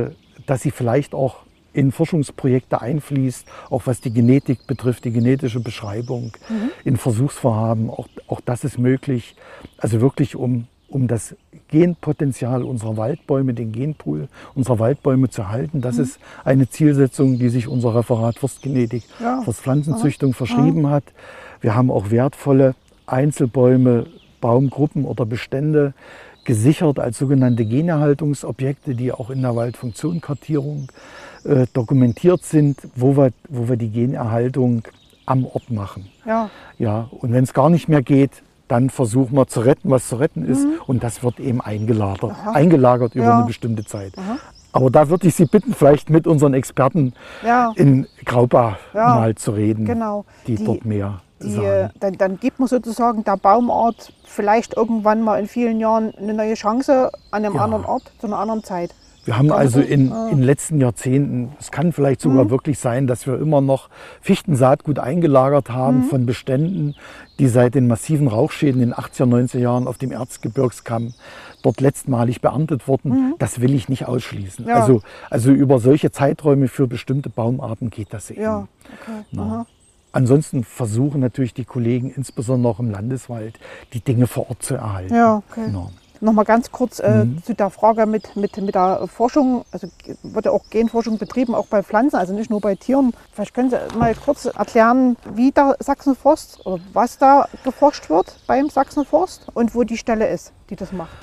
dass sie vielleicht auch in Forschungsprojekte einfließt, auch was die Genetik betrifft, die genetische Beschreibung, mhm. in Versuchsvorhaben, auch, auch das ist möglich. Also wirklich um, um das Genpotenzial unserer Waldbäume, den Genpool unserer Waldbäume zu halten. Das mhm. ist eine Zielsetzung, die sich unser Referat Forstgenetik, ja. Forstpflanzenzüchtung mhm. verschrieben hat. Wir haben auch wertvolle Einzelbäume, Baumgruppen oder Bestände gesichert als sogenannte Generhaltungsobjekte, die auch in der Waldfunktionkartierung äh, dokumentiert sind, wo wir, wo wir die Generhaltung am Ort machen. Ja. Ja, und wenn es gar nicht mehr geht, dann versuchen wir zu retten, was zu retten ist. Mhm. Und das wird eben eingelagert, eingelagert über ja. eine bestimmte Zeit. Aha. Aber da würde ich Sie bitten, vielleicht mit unseren Experten ja. in Graubach ja. mal zu reden, genau. die, die dort mehr die, sagen. Dann, dann gibt man sozusagen der Baumart vielleicht irgendwann mal in vielen Jahren eine neue Chance an einem ja. anderen Ort, zu einer anderen Zeit. Wir haben also in, in den letzten Jahrzehnten, es kann vielleicht sogar mhm. wirklich sein, dass wir immer noch Fichtensaatgut eingelagert haben mhm. von Beständen, die seit den massiven Rauchschäden in den achtziger, neunziger Jahren auf dem Erzgebirgskamm dort letztmalig beerntet wurden. Mhm. Das will ich nicht ausschließen. Ja. Also, also über solche Zeiträume für bestimmte Baumarten geht das eben. Ja. Okay. Ja. Ansonsten versuchen natürlich die Kollegen, insbesondere auch im Landeswald, die Dinge vor Ort zu erhalten. Ja, okay. Ja. Noch mal ganz kurz äh, mhm. zu der Frage mit, mit, mit der Forschung. Also wird ja auch Genforschung betrieben, auch bei Pflanzen, also nicht nur bei Tieren. Vielleicht können Sie mal kurz erklären, wie der Sachsenforst oder was da geforscht wird beim Sachsenforst und wo die Stelle ist, die das macht.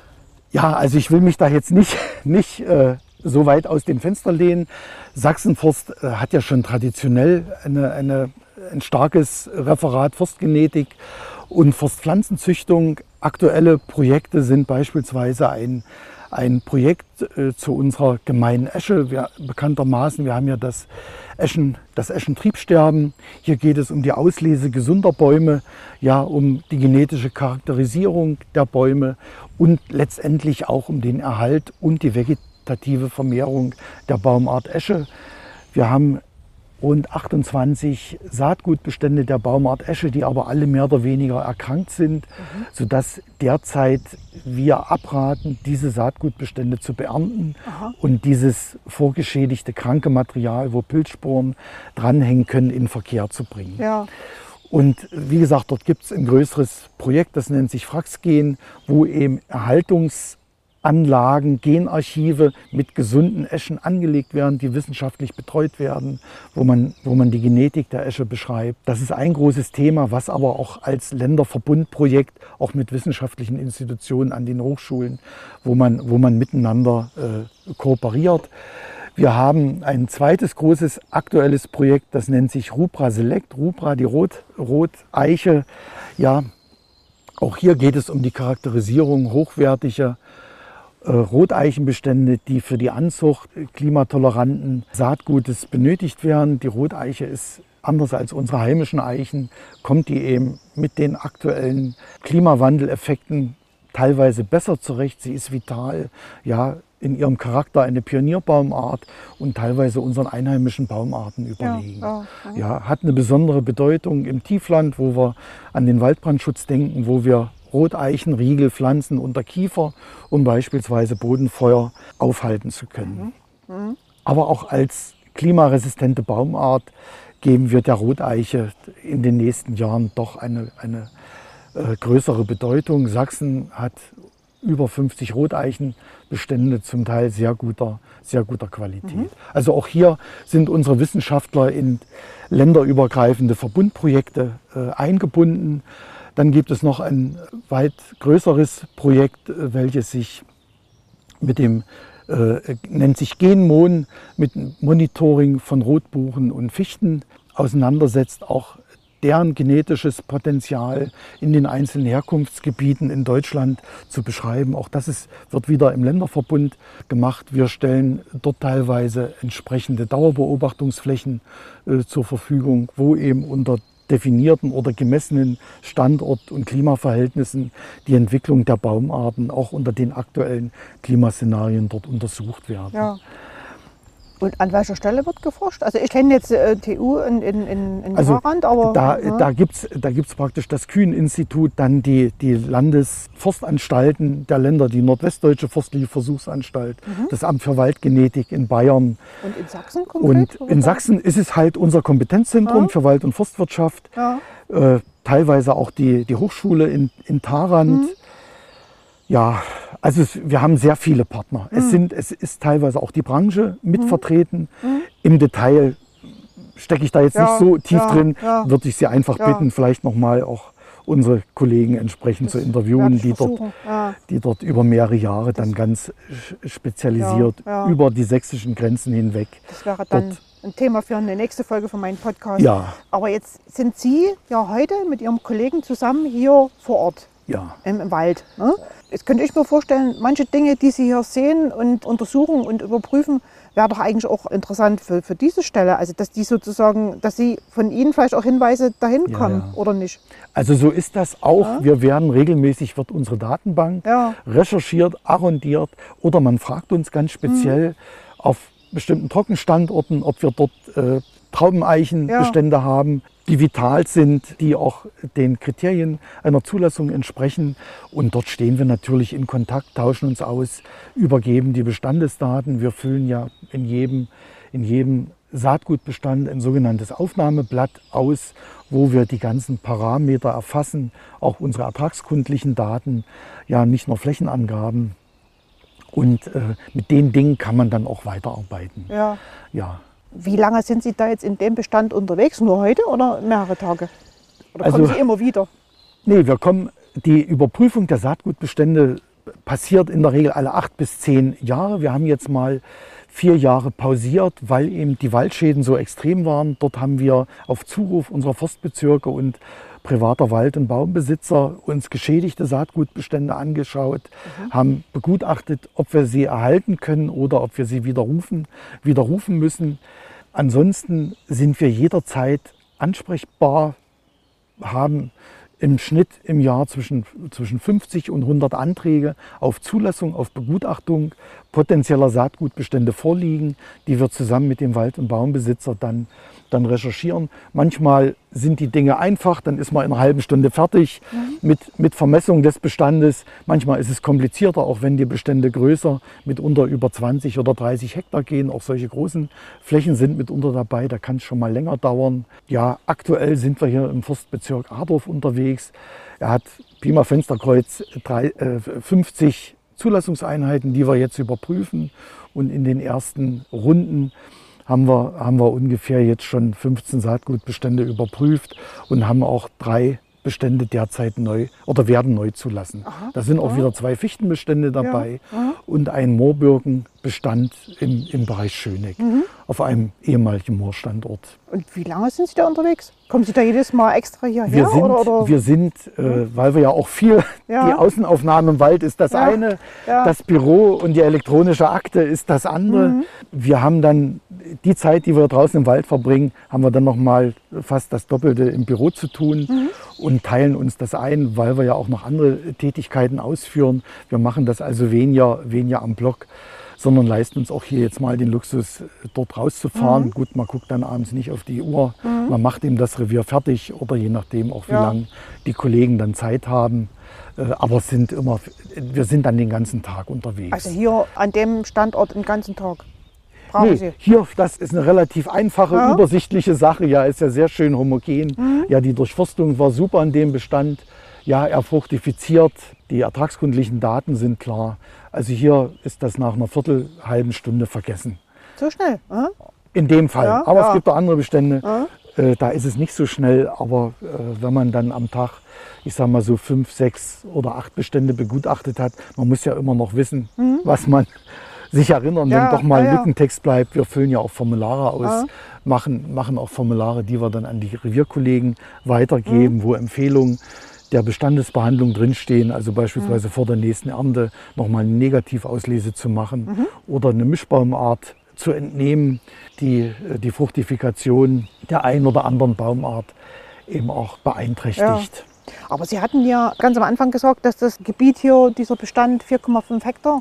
Ja, also ich will mich da jetzt nicht, nicht äh, so weit aus dem Fenster lehnen. Sachsenforst äh, hat ja schon traditionell eine, eine, ein starkes Referat Forstgenetik und Forstpflanzenzüchtung. Aktuelle Projekte sind beispielsweise ein, ein Projekt äh, zu unserer gemeinen Esche. Wir, bekanntermaßen, wir haben ja das, Eschen, das Eschentriebsterben. Hier geht es um die Auslese gesunder Bäume, ja, um die genetische Charakterisierung der Bäume und letztendlich auch um den Erhalt und die vegetative Vermehrung der Baumart Esche. Wir haben rund achtundzwanzig Saatgutbestände der Baumart Esche, die aber alle mehr oder weniger erkrankt sind, mhm. sodass derzeit wir abraten, diese Saatgutbestände zu beernten. Aha. Und dieses vorgeschädigte kranke Material, wo Pilzsporen dranhängen können, in Verkehr zu bringen. Ja. Und wie gesagt, dort gibt es ein größeres Projekt, das nennt sich Fraxgen, wo eben Erhaltungs Anlagen, Genarchive mit gesunden Eschen angelegt werden, die wissenschaftlich betreut werden, wo man, wo man die Genetik der Esche beschreibt. Das ist ein großes Thema, was aber auch als Länderverbundprojekt, auch mit wissenschaftlichen Institutionen an den Hochschulen, wo man, wo man miteinander äh, kooperiert. Wir haben ein zweites großes aktuelles Projekt, das nennt sich Rupra Select, Rupra, die Rot, Roteiche. Ja, auch hier geht es um die Charakterisierung hochwertiger Roteichenbestände, die für die Anzucht klimatoleranten Saatgutes benötigt werden. Die Roteiche ist anders als unsere heimischen Eichen, kommt die eben mit den aktuellen Klimawandeleffekten teilweise besser zurecht. Sie ist vital, ja, in ihrem Charakter eine Pionierbaumart und teilweise unseren einheimischen Baumarten überlegen. Ja, ja, ja. Ja, hat eine besondere Bedeutung im Tiefland, wo wir an den Waldbrandschutz denken, wo wir Roteichenriegel pflanzen unter Kiefer, um beispielsweise Bodenfeuer aufhalten zu können. Mhm. Mhm. Aber auch als klimaresistente Baumart geben wir der Roteiche in den nächsten Jahren doch eine, eine äh, größere Bedeutung. Sachsen hat über fünfzig Roteichenbestände, zum Teil sehr guter, sehr guter Qualität. Mhm. Also auch hier sind unsere Wissenschaftler in länderübergreifende Verbundprojekte äh, eingebunden. Dann gibt es noch ein weit größeres Projekt, welches sich mit dem, äh, nennt sich Genmon, mit Monitoring von Rotbuchen und Fichten auseinandersetzt, auch deren genetisches Potenzial in den einzelnen Herkunftsgebieten in Deutschland zu beschreiben. Auch das ist, wird wieder im Länderverbund gemacht. Wir stellen dort teilweise entsprechende Dauerbeobachtungsflächen äh, zur Verfügung, wo eben unter definierten oder gemessenen Standort- und Klimaverhältnissen die Entwicklung der Baumarten auch unter den aktuellen Klimaszenarien dort untersucht werden. Ja. Und an welcher Stelle wird geforscht? Also ich kenne jetzt äh, T U in, in, in, in Also Saarland, aber... Da, ja. da gibt es da gibt's praktisch das Kühn-Institut, dann die, die Landesforstanstalten der Länder, die Nordwestdeutsche Forstliche Versuchsanstalt, mhm. das Amt für Waldgenetik in Bayern. Und in Sachsen konkret? Und in Sachsen ist es halt unser Kompetenzzentrum ja. für Wald- und Forstwirtschaft. Ja. Äh, teilweise auch die, die Hochschule in, in Tharand. Mhm. Ja, also es, wir haben sehr viele Partner. Mhm. Es, sind, es ist teilweise auch die Branche mit mhm. vertreten. Mhm. Im Detail stecke ich da jetzt ja, nicht so tief ja, drin, ja. würde ich Sie einfach ja. bitten, vielleicht nochmal auch unsere Kollegen entsprechend das zu interviewen, die dort, ja. die dort über mehrere Jahre das dann ganz spezialisiert ja, ja. über die sächsischen Grenzen hinweg. Das wäre dann dort ein Thema für eine nächste Folge von meinem Podcast. Ja. Aber jetzt sind Sie ja heute mit Ihrem Kollegen zusammen hier vor Ort. Ja. Im, im Wald. Ne? Jetzt könnte ich mir vorstellen, manche Dinge, die Sie hier sehen und untersuchen und überprüfen, wäre doch eigentlich auch interessant für, für diese Stelle. Also dass die sozusagen, dass Sie von Ihnen vielleicht auch Hinweise dahin kommen, ja, ja. oder nicht? Also so ist das auch. Ja. Wir werden regelmäßig, wird unsere Datenbank ja. recherchiert, arrondiert oder man fragt uns ganz speziell mhm. auf bestimmten Trockenstandorten, ob wir dort äh, Traubeneichenbestände ja. haben, die vital sind, die auch den Kriterien einer Zulassung entsprechen. Und dort stehen wir natürlich in Kontakt, tauschen uns aus, übergeben die Bestandesdaten. Wir füllen ja in jedem, in jedem Saatgutbestand ein sogenanntes Aufnahmeblatt aus, wo wir die ganzen Parameter erfassen, auch unsere ertragskundlichen Daten, ja nicht nur Flächenangaben. Und äh, mit den Dingen kann man dann auch weiterarbeiten. Ja. Ja. Wie lange sind Sie da jetzt in dem Bestand unterwegs? Nur heute oder mehrere Tage? Oder also, kommen Sie immer wieder? Nee, wir kommen, die Überprüfung der Saatgutbestände passiert in der Regel alle acht bis zehn Jahre. Wir haben jetzt mal vier Jahre pausiert, weil eben die Waldschäden so extrem waren. Dort haben wir auf Zuruf unserer Forstbezirke und privater Wald- und Baumbesitzer uns geschädigte Saatgutbestände angeschaut, mhm. haben begutachtet, ob wir sie erhalten können oder ob wir sie widerrufen, widerrufen müssen. Ansonsten sind wir jederzeit ansprechbar, haben im Schnitt im Jahr zwischen, zwischen fünfzig und hundert Anträge auf Zulassung, auf Begutachtung potenzieller Saatgutbestände vorliegen, die wir zusammen mit dem Wald- und Baumbesitzer dann, dann recherchieren. Manchmal sind die Dinge einfach, dann ist man in einer halben Stunde fertig mhm. mit, mit Vermessung des Bestandes. Manchmal ist es komplizierter, auch wenn die Bestände größer, mitunter über zwanzig oder dreißig Hektar gehen. Auch solche großen Flächen sind mitunter dabei, da kann es schon mal länger dauern. Ja, aktuell sind wir hier im Forstbezirk Adorf unterwegs. Er hat Pi mal Fensterkreuz drei, äh, fünfzig Zulassungseinheiten, die wir jetzt überprüfen. Und in den ersten Runden haben wir, haben wir ungefähr jetzt schon fünfzehn Saatgutbestände überprüft und haben auch drei Bestände derzeit neu oder werden neu zulassen. Aha, da sind auch aha. wieder zwei Fichtenbestände dabei ja, und ein Moorbirkenbestand im, im Bereich Schöneck mhm. auf einem ehemaligen Moorstandort. Und wie lange sind Sie da unterwegs? Kommen Sie da jedes Mal extra hierher? Wir sind, oder, oder? Wir sind äh, weil wir ja auch viel, ja. die Außenaufnahme im Wald ist das ja. eine, ja. das Büro und die elektronische Akte ist das andere. Mhm. Wir haben dann die Zeit, die wir draußen im Wald verbringen, haben wir dann noch mal fast das Doppelte im Büro zu tun mhm. und teilen uns das ein, weil wir ja auch noch andere Tätigkeiten ausführen. Wir machen das also weniger, weniger am Block, sondern leisten uns auch hier jetzt mal den Luxus, dort rauszufahren. Mhm. Gut, man guckt dann abends nicht auf die Uhr, mhm. man macht eben das Revier fertig oder je nachdem auch, wie ja. lange die Kollegen dann Zeit haben. Aber es sind immer, wir sind dann den ganzen Tag unterwegs. Also hier an dem Standort den ganzen Tag? Nee, hier, das ist eine relativ einfache, ja. übersichtliche Sache. Ja, ist ja sehr schön homogen. Mhm. Ja, die Durchforstung war super an dem Bestand. Ja, er fruchtifiziert. Die ertragskundlichen Daten sind klar. Also hier ist das nach einer Viertel, halben Stunde vergessen. So schnell? Aha. In dem Fall. Ja, aber ja. es gibt auch andere Bestände. Äh, da ist es nicht so schnell. Aber äh, wenn man dann am Tag, ich sag mal so fünf, sechs oder acht Bestände begutachtet hat, man muss ja immer noch wissen, mhm. was man sich erinnern, ja, wenn doch mal ja, ja. Lückentext bleibt. Wir füllen ja auch Formulare aus, ja. machen, machen auch Formulare, die wir dann an die Revierkollegen weitergeben, mhm. wo Empfehlungen der Bestandesbehandlung drinstehen, also beispielsweise mhm. vor der nächsten Ernte nochmal eine Negativauslese zu machen mhm. oder eine Mischbaumart zu entnehmen, die die Fruchtifikation der einen oder anderen Baumart eben auch beeinträchtigt. Ja. Aber Sie hatten ja ganz am Anfang gesagt, dass das Gebiet hier, dieser Bestand vier Komma fünf Hektar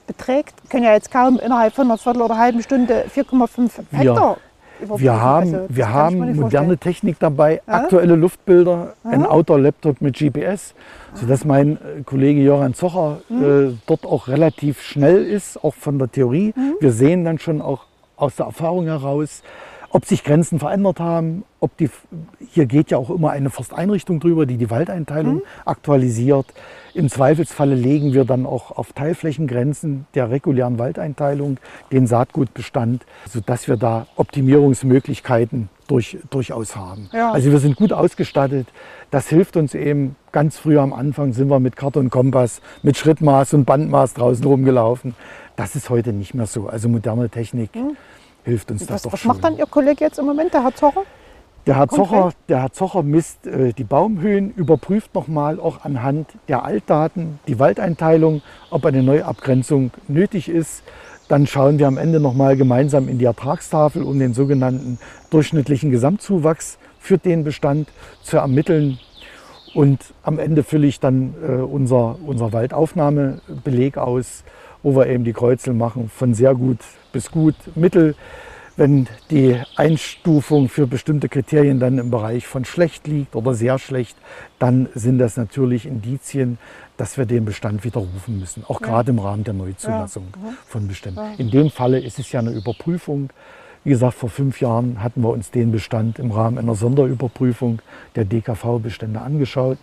beträgt, können ja jetzt kaum innerhalb von einer Viertel oder einer halben Stunde vier Komma fünf Hektar überprüfen. Wir haben, Also, wir haben moderne vorstellen. Technik dabei, Ja? aktuelle Luftbilder, Ja? ein Outdoor-Laptop mit G P S, sodass mein äh, Kollege Joran Zocher Mhm. äh, dort auch relativ schnell ist, auch von der Theorie. Mhm. Wir sehen dann schon auch aus der Erfahrung heraus, ob sich Grenzen verändert haben, ob die, hier geht ja auch immer eine Forsteinrichtung drüber, die die Waldeinteilung Mhm. aktualisiert. Im Zweifelsfalle legen wir dann auch auf Teilflächengrenzen der regulären Waldeinteilung den Saatgutbestand, sodass wir da Optimierungsmöglichkeiten durch, durchaus haben. Ja. Also wir sind gut ausgestattet. Das hilft uns eben. Ganz früh am Anfang sind wir mit Karte und Kompass, mit Schrittmaß und Bandmaß draußen rumgelaufen. Das ist heute nicht mehr so. Also moderne Technik Mhm. hilft uns das Was, doch was schon. macht dann Ihr Kollege jetzt im Moment, der Herr Zocher? Der Herr Konkret? Zocher, der Herr Zocher misst äh, die Baumhöhen, überprüft nochmal auch anhand der Altdaten die Waldeinteilung, ob eine Neuabgrenzung nötig ist. Dann schauen wir am Ende nochmal gemeinsam in die Ertragstafel, um den sogenannten durchschnittlichen Gesamtzuwachs für den Bestand zu ermitteln. Und am Ende fülle ich dann äh, unser, unser Waldaufnahmebeleg aus, wo wir eben die Kreuzel machen von sehr gut bis gut, mittel. Wenn die Einstufung für bestimmte Kriterien dann im Bereich von schlecht liegt oder sehr schlecht, dann sind das natürlich Indizien, dass wir den Bestand widerrufen müssen, auch Ja. gerade im Rahmen der Neuzulassung Ja. Mhm. von Beständen. Ja. In dem Falle ist es ja eine Überprüfung. Wie gesagt, vor fünf Jahren hatten wir uns den Bestand im Rahmen einer Sonderüberprüfung der D K V-Bestände angeschaut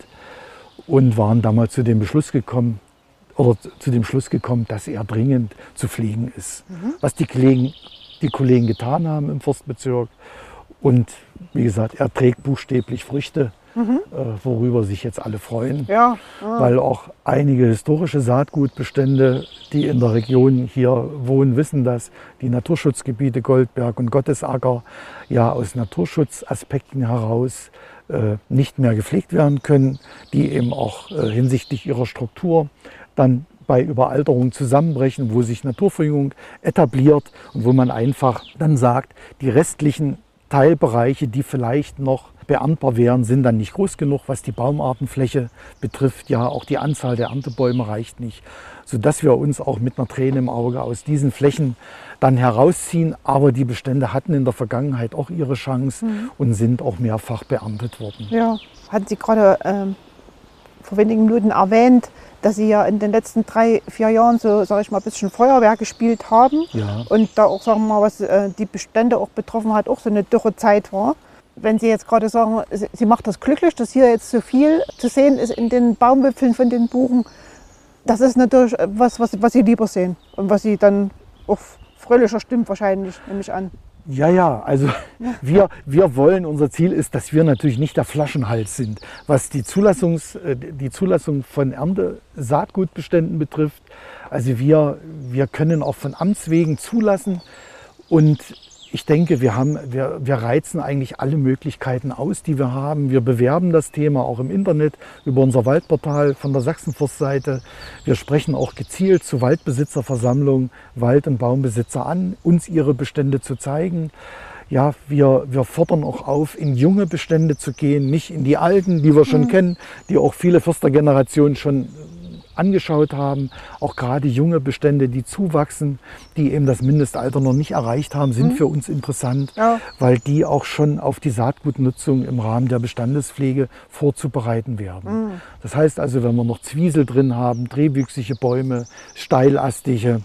und waren damals zu dem Beschluss gekommen, oder zu dem Schluss gekommen, dass er dringend zu pflegen ist. Mhm. Was die Kollegen, die Kollegen getan haben im Forstbezirk. Und wie gesagt, er trägt buchstäblich Früchte, Mhm. äh, worüber sich jetzt alle freuen. Ja. ja. Weil auch einige historische Saatgutbestände, die in der Region hier wohnen, wissen das. Die Naturschutzgebiete Goldberg und Gottesacker ja aus Naturschutzaspekten heraus äh, nicht mehr gepflegt werden können, die eben auch äh, hinsichtlich ihrer Struktur dann bei Überalterung zusammenbrechen, wo sich Naturverjüngung etabliert und wo man einfach dann sagt, die restlichen Teilbereiche, die vielleicht noch beerntbar wären, sind dann nicht groß genug, was die Baumartenfläche betrifft. Ja, auch die Anzahl der Erntebäume reicht nicht, sodass wir uns auch mit einer Träne im Auge aus diesen Flächen dann herausziehen. Aber die Bestände hatten in der Vergangenheit auch ihre Chance Mhm. und sind auch mehrfach beerntet worden. Ja. Hatten Sie gerade ähm, vor wenigen Minuten erwähnt, dass Sie ja in den letzten drei, vier Jahren so, sage ich mal, ein bisschen Feuerwehr gespielt haben. Ja. Und da auch, sagen wir mal, was äh, die Bestände auch betroffen hat, auch so eine dürre Zeit war. Wenn Sie jetzt gerade sagen, Sie, Sie macht das glücklich, dass hier jetzt so viel zu sehen ist in den Baumwipfeln von den Buchen, das ist natürlich was, was, was Sie lieber sehen und was Sie dann auch fröhlicher stimmt wahrscheinlich, nehme ich an. Ja, ja, also wir, wir wollen, unser Ziel ist, dass wir natürlich nicht der Flaschenhals sind, was die, Zulassungs, äh, die Zulassung von Ernte-Saatgutbeständen betrifft. Also wir, wir können auch von Amts wegen zulassen und ich denke, wir, haben, wir, wir reizen eigentlich alle Möglichkeiten aus, die wir haben. Wir bewerben das Thema auch im Internet über unser Waldportal von der Sachsenforstseite. Wir sprechen auch gezielt zu Waldbesitzerversammlungen, Wald- und Baumbesitzer an, uns ihre Bestände zu zeigen. Ja, wir, wir fordern auch auf, in junge Bestände zu gehen, nicht in die alten, die wir schon Mhm. kennen, die auch viele Förstergenerationen schon angeschaut haben. Auch gerade junge Bestände, die zuwachsen, die eben das Mindestalter noch nicht erreicht haben, sind Mhm. für uns interessant, Ja. weil die auch schon auf die Saatgutnutzung im Rahmen der Bestandespflege vorzubereiten werden. Mhm. Das heißt also, wenn wir noch Zwiesel drin haben, drehwüchsige Bäume, steilastige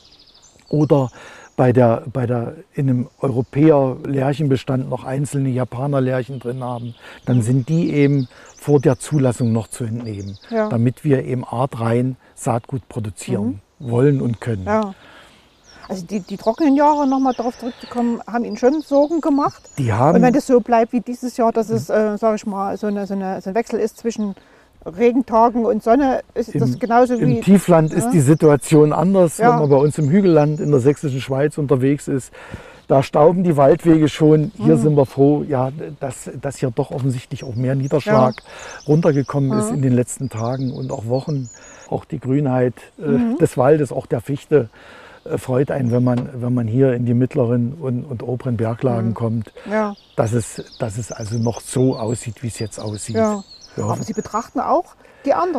oder bei der, bei der, in einem Europäer-Lärchenbestand noch einzelne Japaner-Lärchen drin haben, dann sind die eben vor der Zulassung noch zu entnehmen, Ja. damit wir eben artrein Saatgut produzieren wollen und können. Ja. Also die, die trockenen Jahre, nochmal darauf zurückzukommen, haben Ihnen schon Sorgen gemacht. Die haben, Und wenn das so bleibt wie dieses Jahr, dass es, äh, sage ich mal, so, eine, so, eine, so ein Wechsel ist zwischen Regentagen und Sonne, ist das Im- genauso wie... Im Tiefland Ja. ist die Situation anders, Ja. wenn man bei uns im Hügelland in der sächsischen Schweiz unterwegs ist. Da stauben die Waldwege schon. Hier Mhm. sind wir froh, ja, dass, dass hier doch offensichtlich auch mehr Niederschlag runtergekommen ist Mhm. in den letzten Tagen und auch Wochen. Auch die Grünheit äh, Mhm. des Waldes, auch der Fichte, äh, freut einen, wenn man, wenn man hier in die mittleren und, und oberen Berglagen Mhm. kommt, Ja, dass es, dass es also noch so aussieht, wie es jetzt aussieht. ja. Ja. Aber Sie betrachten auch die anderen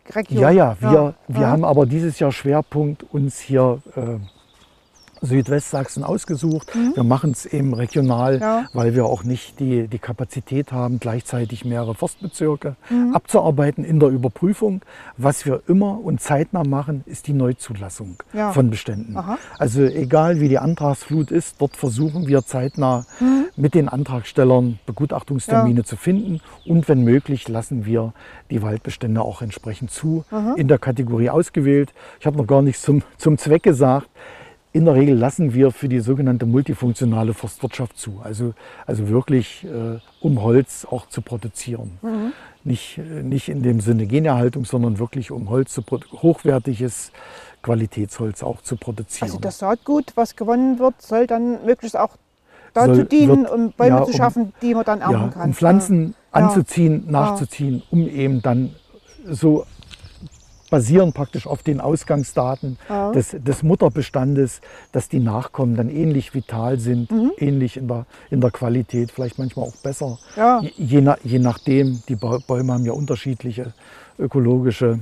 Region. Ja, ja, wir, ja. wir ja. haben aber dieses Jahr Schwerpunkt uns hier äh, Südwestsachsen ausgesucht. Mhm. Wir machen es eben regional, ja. weil wir auch nicht die, die Kapazität haben, gleichzeitig mehrere Forstbezirke mhm. abzuarbeiten in der Überprüfung. Was wir immer und zeitnah machen, ist die Neuzulassung ja. von Beständen. Aha. Also egal wie die Antragsflut ist, dort versuchen wir zeitnah mhm. mit den Antragstellern Begutachtungstermine ja. zu finden. Und wenn möglich, lassen wir die Waldbestände auch entsprechend zu, Aha. in der Kategorie ausgewählt. Ich habe noch gar nichts zum, zum Zweck gesagt. In der Regel lassen wir für die sogenannte multifunktionale Forstwirtschaft zu. Also, also wirklich, äh, um Holz auch zu produzieren. Mhm. Nicht, äh, nicht in dem Sinne Generhaltung, sondern wirklich um Holz zu hochwertiges Qualitätsholz auch zu produzieren. Also das Saatgut, was gewonnen wird, soll dann möglichst auch dazu soll, dienen, wird, um Bäume ja, zu schaffen, um, die man dann ernten ja, kann. Um Pflanzen ja. anzuziehen, ja. nachzuziehen, um eben dann so basieren praktisch auf den Ausgangsdaten ja. des, des Mutterbestandes, dass die Nachkommen dann ähnlich vital sind, mhm. ähnlich in der, in der Qualität, vielleicht manchmal auch besser. Ja. Je, je, je nachdem, die Bäume haben ja unterschiedliche ökologische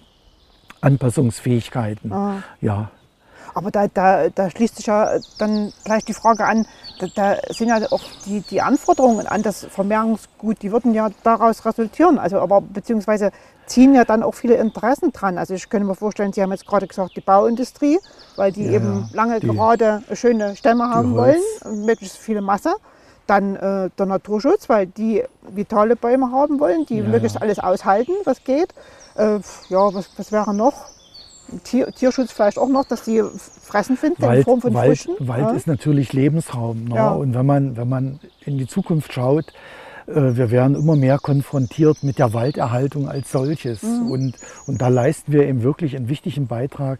Anpassungsfähigkeiten. Ja. ja. Aber da, da, da schließt sich ja dann gleich die Frage an, da, da sind ja auch die, die Anforderungen an das Vermehrungsgut, die würden ja daraus resultieren, also aber beziehungsweise ziehen ja dann auch viele Interessen dran. Also ich könnte mir vorstellen, Sie haben jetzt gerade gesagt, die Bauindustrie, weil die ja, eben lange die, gerade schöne Stämme haben wollen, möglichst viele Masse. Dann äh, der Naturschutz, weil die vitale Bäume haben wollen, die ja, möglichst alles aushalten, was geht. Äh, ja, was, was wäre noch? Tier, Tierschutz vielleicht auch noch, dass die Fressen finden Wald, in Form von Wald, Früchten. Wald ja. ist natürlich Lebensraum. Ne? Ja. Und wenn man, wenn man in die Zukunft schaut, äh, wir werden immer mehr konfrontiert mit der Walderhaltung als solches. Mhm. Und, und da leisten wir eben wirklich einen wichtigen Beitrag,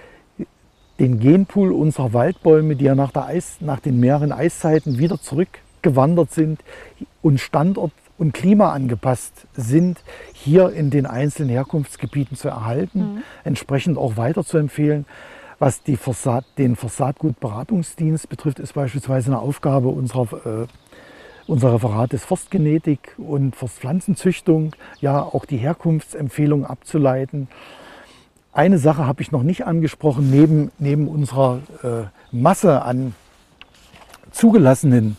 den Genpool unserer Waldbäume, die ja nach, der Eis, nach den mehreren Eiszeiten wieder zurückgewandert sind und Standort und Klima angepasst sind, hier in den einzelnen Herkunftsgebieten zu erhalten, mhm. entsprechend auch weiter zu empfehlen. Was die Versaat, den Versaatgutberatungsdienst betrifft, ist beispielsweise eine Aufgabe unserer, äh, unser Referat des Forstgenetik und Forstpflanzenzüchtung, ja auch die Herkunftsempfehlung abzuleiten. Eine Sache habe ich noch nicht angesprochen, neben, neben unserer äh, Masse an zugelassenen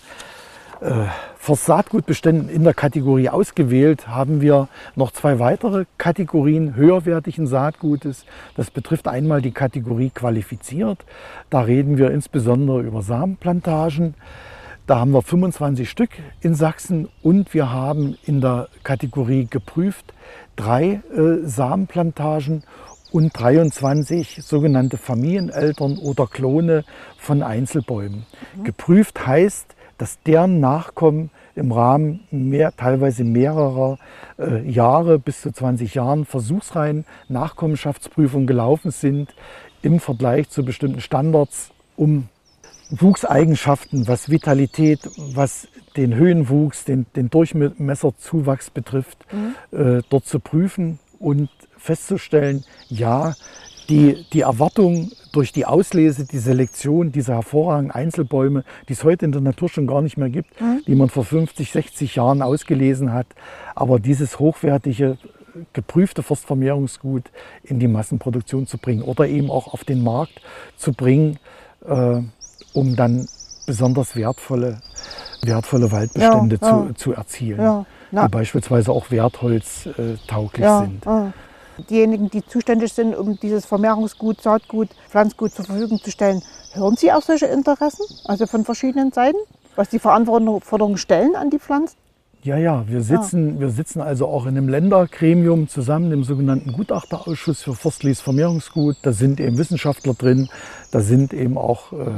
äh, Forstsaatgutbeständen in der Kategorie ausgewählt, haben wir noch zwei weitere Kategorien höherwertigen Saatgutes. Das betrifft einmal die Kategorie qualifiziert. Da reden wir insbesondere über Samenplantagen. Da haben wir fünfundzwanzig Stück in Sachsen und wir haben in der Kategorie geprüft drei äh, Samenplantagen und dreiundzwanzig sogenannte Familieneltern oder Klone von Einzelbäumen. Mhm. Geprüft heißt, dass deren Nachkommen im Rahmen mehr, teilweise mehrerer äh, Jahre, bis zu zwanzig Jahren, versuchsreihen Nachkommenschaftsprüfungen gelaufen sind im Vergleich zu bestimmten Standards, um Wuchseigenschaften, was Vitalität, was den Höhenwuchs, den, den Durchmesserzuwachs betrifft, mhm. äh, dort zu prüfen und festzustellen, ja, die, die Erwartung durch die Auslese, die Selektion dieser hervorragenden Einzelbäume, die es heute in der Natur schon gar nicht mehr gibt, mhm. die man vor fünfzig, sechzig Jahren ausgelesen hat, aber dieses hochwertige, geprüfte Forstvermehrungsgut in die Massenproduktion zu bringen oder eben auch auf den Markt zu bringen, äh, um dann besonders wertvolle, wertvolle Waldbestände ja, ja. Zu, zu erzielen, ja, die beispielsweise auch wertholztauglich ja, sind. Ja. Diejenigen, die zuständig sind, um dieses Vermehrungsgut, Saatgut, Pflanzgut zur Verfügung zu stellen, hören Sie auch solche Interessen, also von verschiedenen Seiten, was die Verantwortung stellen an die Pflanzen? Ja, ja, wir sitzen, ja. wir sitzen also auch in einem Ländergremium zusammen, im sogenannten Gutachterausschuss für forstliches Vermehrungsgut. Da sind eben Wissenschaftler drin, da sind eben auch äh,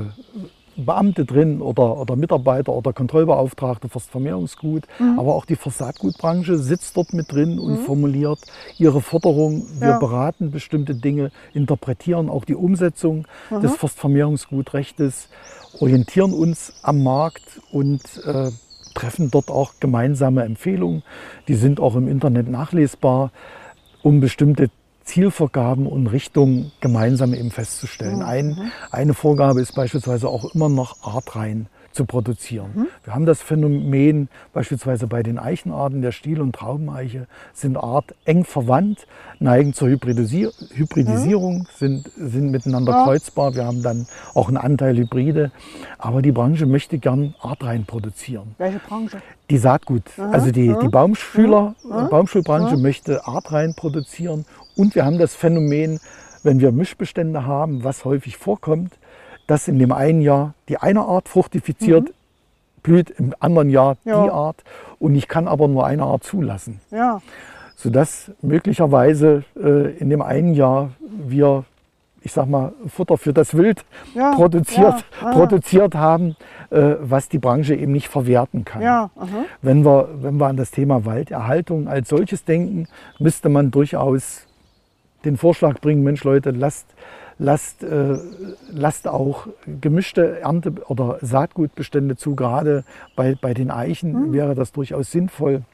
Beamte drin oder, oder Mitarbeiter oder Kontrollbeauftragte Forstvermehrungsgut. Mhm. Aber auch die Forstsaatgutbranche sitzt dort mit drin und mhm. formuliert ihre Forderung. Wir ja. beraten bestimmte Dinge, interpretieren auch die Umsetzung mhm. des Forstvermehrungsgutrechtes, orientieren uns am Markt und äh, treffen dort auch gemeinsame Empfehlungen. Die sind auch im Internet nachlesbar, um bestimmte Zielvorgaben und Richtungen gemeinsam eben festzustellen. Mhm. Ein, eine Vorgabe ist beispielsweise auch immer noch artrein zu produzieren. Mhm. Wir haben das Phänomen beispielsweise bei den Eichenarten, der Stiel- und Traubeneiche sind Art eng verwandt, neigen zur Hybridisier Hybridisierung, mhm. sind, sind miteinander ja. kreuzbar. Wir haben dann auch einen Anteil Hybride. Aber die Branche möchte gern artrein produzieren. Welche Branche? Die Saatgut, Aha. also die, Aha. die Baumschüler, Aha. Baumschulbranche Aha. möchte artrein produzieren. Und wir haben das Phänomen, wenn wir Mischbestände haben, was häufig vorkommt, dass in dem einen Jahr die eine Art fruchtifiziert, mhm. blüht im anderen Jahr ja. die Art und ich kann aber nur eine Art zulassen. Ja. Sodass möglicherweise äh, in dem einen Jahr wir, ich sag mal, Futter für das Wild ja. produziert, ja. Ah. produziert haben, äh, was die Branche eben nicht verwerten kann. Ja. Wenn wir, wenn wir an das Thema Walderhaltung als solches denken, müsste man durchaus den Vorschlag bringen, Mensch Leute, lasst Lasst, äh, lasst auch gemischte Ernte- oder Saatgutbestände zu. Gerade bei, bei den Eichen mhm. wäre das durchaus sinnvoll.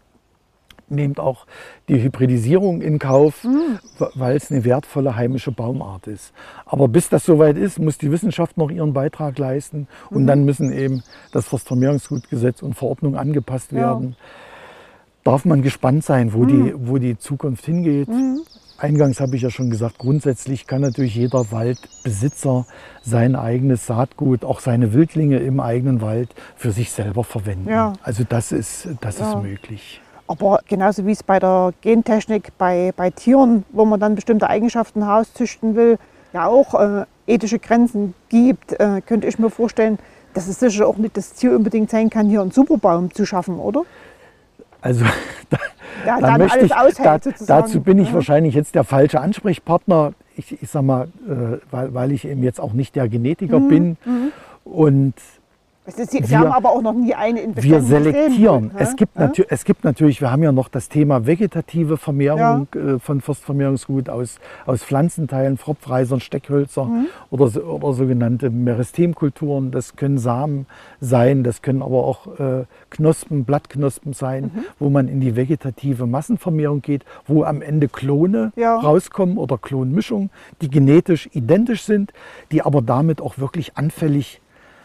Nehmt auch die Hybridisierung in Kauf, mhm. weil es eine wertvolle heimische Baumart ist. Aber bis das soweit ist, muss die Wissenschaft noch ihren Beitrag leisten. Und mhm. dann müssen eben das Forstvermehrungsgutgesetz und Verordnung angepasst werden. Ja. Darf man gespannt sein, wo, mhm. die, wo die Zukunft hingeht. Mhm. Eingangs habe ich ja schon gesagt, grundsätzlich kann natürlich jeder Waldbesitzer sein eigenes Saatgut, auch seine Wildlinge im eigenen Wald für sich selber verwenden. Ja. Also das ist, das ja. ist möglich. Aber genauso wie es bei der Gentechnik bei, bei Tieren, wo man dann bestimmte Eigenschaften herauszüchten will, ja auch äh, ethische Grenzen gibt, äh, könnte ich mir vorstellen, dass es sicher auch nicht das Ziel unbedingt sein kann, hier einen Superbaum zu schaffen, oder? Also da, ja, da möchte ich, aushält, da, dazu bin ich ja. wahrscheinlich jetzt der falsche Ansprechpartner. Ich, ich sag mal, äh, weil, weil ich eben jetzt auch nicht der Genetiker mhm. bin. Mhm. Und Sie, Sie wir, haben aber auch noch nie eine in Wir selektieren. System, es, gibt ja? es gibt natürlich, wir haben ja noch das Thema vegetative Vermehrung ja. äh, von Forstvermehrungsgut aus, aus Pflanzenteilen, Pfropfreisern, Steckhölzer mhm. oder, oder sogenannte Meristemkulturen. Das können Samen sein, das können aber auch äh, Knospen, Blattknospen sein, mhm. wo man in die vegetative Massenvermehrung geht, wo am Ende Klone ja. rauskommen oder Klonmischungen, die genetisch identisch sind, die aber damit auch wirklich anfällig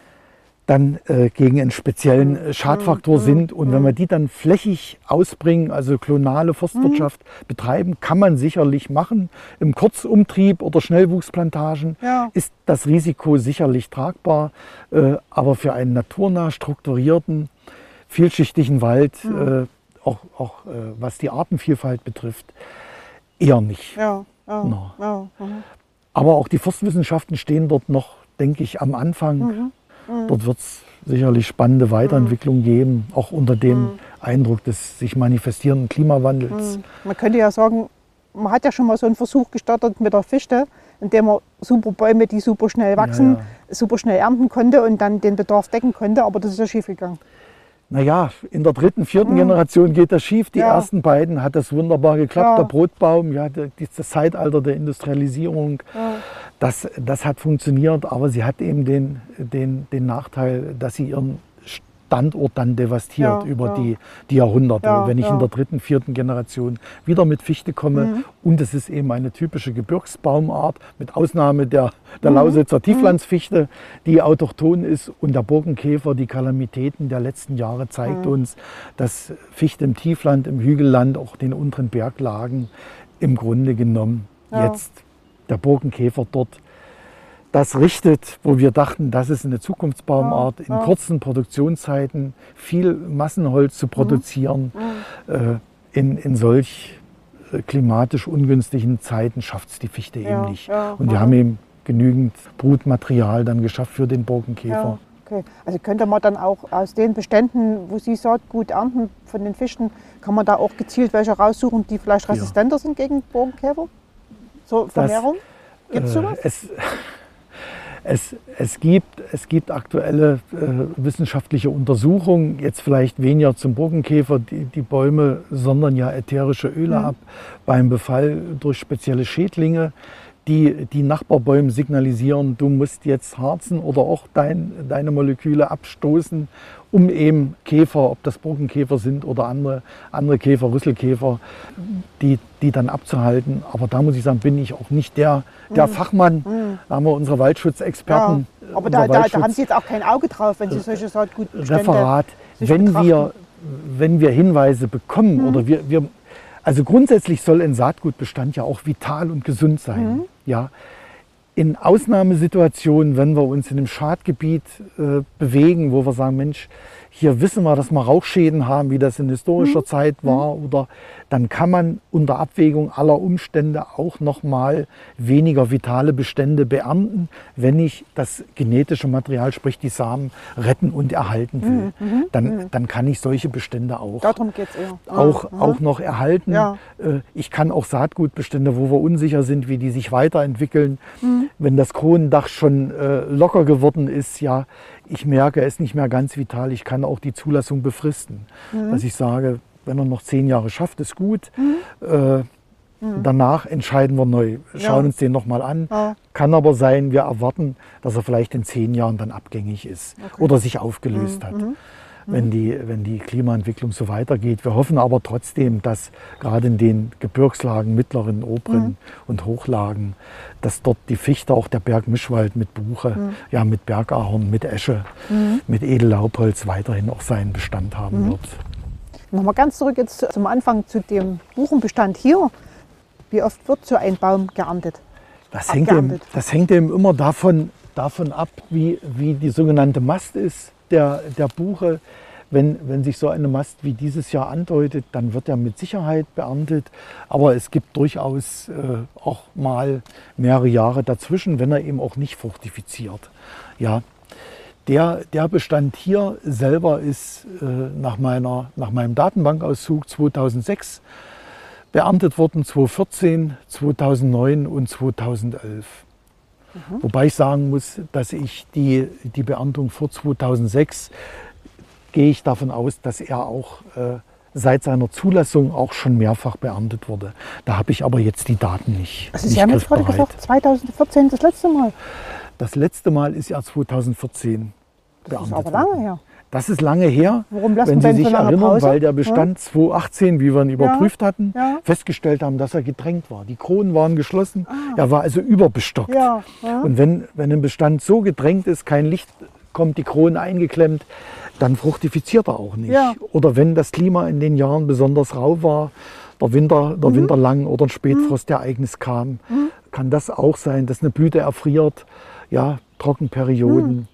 dann äh, gegen einen speziellen äh, Schadfaktor sind. Und wenn wir die dann flächig ausbringen, also klonale Forstwirtschaft mhm. betreiben, kann man sicherlich machen. Im Kurzumtrieb oder Schnellwuchsplantagen ja. ist das Risiko sicherlich tragbar. Äh, aber für einen naturnah strukturierten, vielschichtigen Wald, mhm. äh, auch, auch äh, was die Artenvielfalt betrifft, eher nicht. Ja. Ja. No. Ja. Mhm. Aber auch die Forstwissenschaften stehen dort noch, denke ich, am Anfang. Mhm. Dort wird es sicherlich spannende Weiterentwicklungen mhm. geben, auch unter dem mhm. Eindruck des sich manifestierenden Klimawandels. Mhm. Man könnte ja sagen, man hat ja schon mal so einen Versuch gestartet mit der Fichte, in dem man super Bäume, die super schnell wachsen, ja, ja. super schnell ernten konnte und dann den Bedarf decken konnte, aber das ist ja schief gegangen. Naja, in der dritten, vierten mhm. Generation geht das schief. Die ja. ersten beiden hat das wunderbar geklappt. Ja. Der Brotbaum, ja, das Zeitalter der Industrialisierung, ja. das, das hat funktioniert. Aber sie hat eben den, den, den Nachteil, dass sie ihren Standort dann devastiert ja, über ja. Die, die Jahrhunderte. Ja, Wenn ich ja. in der dritten, vierten Generation wieder mit Fichte komme mhm. und es ist eben eine typische Gebirgsbaumart, mit Ausnahme der, der mhm. Lausitzer Tieflandsfichte, die autochthon ist, und der Borkenkäfer, die Kalamitäten der letzten Jahre zeigt mhm. uns, dass Fichte im Tiefland, im Hügelland, auch den unteren Berglagen im Grunde genommen ja. jetzt der Borkenkäfer dort das richtet, wo wir dachten, das ist eine Zukunftsbaumart, ja, ja. in kurzen Produktionszeiten viel Massenholz zu produzieren. Mhm. Äh, in, in solch äh, klimatisch ungünstigen Zeiten schafft es die Fichte ja, eben nicht. Ja, Und wir ja. haben eben genügend Brutmaterial dann geschafft für den Borkenkäfer. Ja, okay. Also könnte man dann auch aus den Beständen, wo Sie Saatgut ernten von den Fichten, kann man da auch gezielt welche raussuchen, die vielleicht resistenter ja. sind gegen Borkenkäfer? So Vermehrung? Gibt es sowas? Äh, es, Es, es, gibt, es gibt aktuelle äh, wissenschaftliche Untersuchungen, jetzt vielleicht weniger zum Borkenkäfer. Die, die Bäume sondern ja ätherische Öle mhm. ab beim Befall durch spezielle Schädlinge, die, die Nachbarbäume signalisieren, du musst jetzt harzen oder auch dein, deine Moleküle abstoßen, um eben Käfer, ob das Borkenkäfer sind oder andere, andere Käfer, Rüsselkäfer, die, die dann abzuhalten. Aber da muss ich sagen, bin ich auch nicht der, der mm. Fachmann. Mm. Da haben wir unsere Waldschutzexperten. Ja, aber da, da, da haben Sie jetzt auch kein Auge drauf, wenn Sie solche Saatgutbestände Referat, wenn wir, wenn wir Hinweise bekommen mm. oder wir, wir also grundsätzlich soll ein Saatgutbestand ja auch vital und gesund sein. Mhm. Ja. In Ausnahmesituationen, wenn wir uns in einem Schadgebiet äh, bewegen, wo wir sagen, Mensch, hier wissen wir, dass wir Rauchschäden haben, wie das in historischer mhm. Zeit war, mhm. oder dann kann man unter Abwägung aller Umstände auch noch mal weniger vitale Bestände beernten, wenn ich das genetische Material, sprich die Samen, retten und erhalten will. Mhm. Dann, mhm. dann kann ich solche Bestände auch, Darum geht's eher. auch, mhm. auch noch erhalten. Ja. Ich kann auch Saatgutbestände, wo wir unsicher sind, wie die sich weiterentwickeln, mhm. wenn das Kronendach schon äh, locker geworden ist, ja, ich merke, es ist nicht mehr ganz vital, ich kann auch die Zulassung befristen. Mhm. Dass ich sage, wenn er noch zehn Jahre schafft, ist gut. Mhm. Äh, mhm. Danach entscheiden wir neu, schauen ja. uns den nochmal an. Ja. Kann aber sein, wir erwarten, dass er vielleicht in zehn Jahren dann abgängig ist okay. oder sich aufgelöst mhm. hat. Mhm. Wenn die, wenn die Klimaentwicklung so weitergeht. Wir hoffen aber trotzdem, dass gerade in den Gebirgslagen, mittleren, oberen mhm. und Hochlagen, dass dort die Fichte, auch der Bergmischwald mit Buche, mhm. ja, mit Bergahorn, mit Esche, mhm. mit Edellaubholz weiterhin auch seinen Bestand haben mhm. wird. Nochmal ganz zurück jetzt zum Anfang zu dem Buchenbestand hier. Wie oft wird so ein Baum geerntet? Das hängt eben, das hängt eben immer davon, davon ab, wie, wie die sogenannte Mast ist. Der, der Buche, wenn, wenn sich so eine Mast wie dieses Jahr andeutet, dann wird er mit Sicherheit beerntet. Aber es gibt durchaus äh, auch mal mehrere Jahre dazwischen, wenn er eben auch nicht fruchtifiziert. Ja, der, der Bestand hier selber ist äh, nach, meiner, nach meinem Datenbankauszug zweitausendsechs beerntet worden, zweitausendvierzehn, zweitausendneun und zweitausendelf. Mhm. Wobei ich sagen muss, dass ich die, die Beerntung vor zweitausendsechs, gehe ich davon aus, dass er auch äh, seit seiner Zulassung auch schon mehrfach beerntet wurde. Da habe ich aber jetzt die Daten nicht. Also Sie haben jetzt gerade gesagt, zweitausendvierzehn das letzte Mal? Das letzte Mal ist ja zweitausendvierzehn beerntet worden. Das ist aber lange her. Das ist lange her, Warum lassen wenn Sie sich so lange erinnern, Pause? weil der Bestand ja. zweitausendachtzehn, wie wir ihn überprüft ja. hatten, ja. festgestellt haben, dass er gedrängt war. Die Kronen waren geschlossen, ah. er war also überbestockt. Ja. Ja. Und wenn, wenn ein Bestand so gedrängt ist, kein Licht kommt, die Kronen eingeklemmt, dann fruchtifiziert er auch nicht. Ja. Oder wenn das Klima in den Jahren besonders rau war, der Winter, der mhm. Winter lang oder ein Spätfrostereignis kam, mhm. kann das auch sein, dass eine Blüte erfriert, ja, Trockenperioden. Mhm.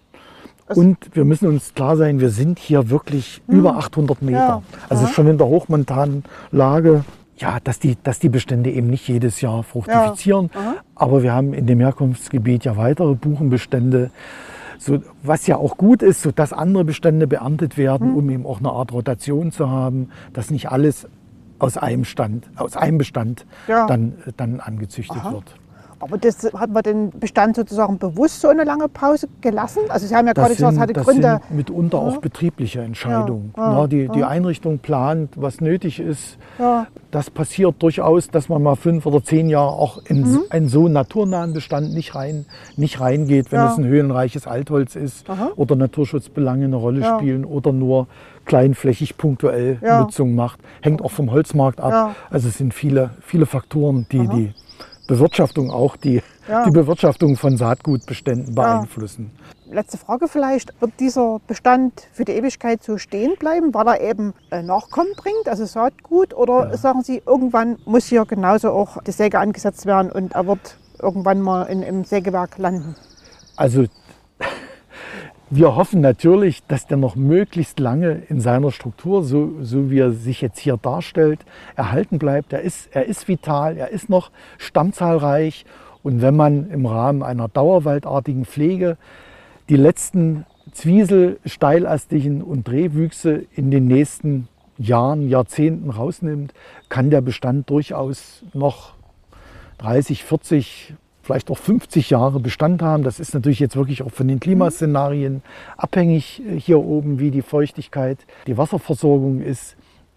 Und wir müssen uns klar sein, wir sind hier wirklich mhm. über achthundert Meter. Ja. Also ja. schon in der hochmontanen Lage, ja, dass die, dass die Bestände eben nicht jedes Jahr fruchtifizieren. Ja. Aber wir haben in dem Herkunftsgebiet ja weitere Buchenbestände, so, was ja auch gut ist, sodass andere Bestände beerntet werden, mhm. um eben auch eine Art Rotation zu haben, dass nicht alles aus einem, Stand, aus einem Bestand ja. dann, dann angezüchtet Aha. wird. Aber das hat man den Bestand sozusagen bewusst so eine lange Pause gelassen? Also Sie haben ja gerade gesagt, es hatte das Gründe. Sind mitunter ja. auch betriebliche Entscheidungen. Ja, ja, Na, die, ja. die Einrichtung plant, was nötig ist. Ja. Das passiert durchaus, dass man mal fünf oder zehn Jahre auch in mhm. einen so naturnahen Bestand nicht, rein, nicht reingeht, wenn ja. es ein höhenreiches Altholz ist Aha. oder Naturschutzbelange eine Rolle ja. spielen oder nur kleinflächig punktuell ja. Nutzung macht. Hängt auch vom Holzmarkt ab. Ja. Also es sind viele, viele Faktoren, die Aha. die Bewirtschaftung auch die, ja. die Bewirtschaftung von Saatgutbeständen beeinflussen. Ja. Letzte Frage vielleicht, wird dieser Bestand für die Ewigkeit so stehen bleiben, weil er eben Nachkommen bringt, also Saatgut, oder ja. sagen Sie, irgendwann muss hier genauso auch die Säge angesetzt werden und er wird irgendwann mal in, im Sägewerk landen? Also wir hoffen natürlich, dass der noch möglichst lange in seiner Struktur, so, so wie er sich jetzt hier darstellt, erhalten bleibt. Er ist, er ist vital, er ist noch stammzahlreich. Und wenn man im Rahmen einer dauerwaldartigen Pflege die letzten Zwiesel, Steilastigen und Drehwüchse in den nächsten Jahren, Jahrzehnten rausnimmt, kann der Bestand durchaus noch dreißig, vierzig, vielleicht auch fünfzig Jahre Bestand haben. Das ist natürlich jetzt wirklich auch von den Klimaszenarien abhängig hier oben, wie die Feuchtigkeit, die Wasserversorgung ist.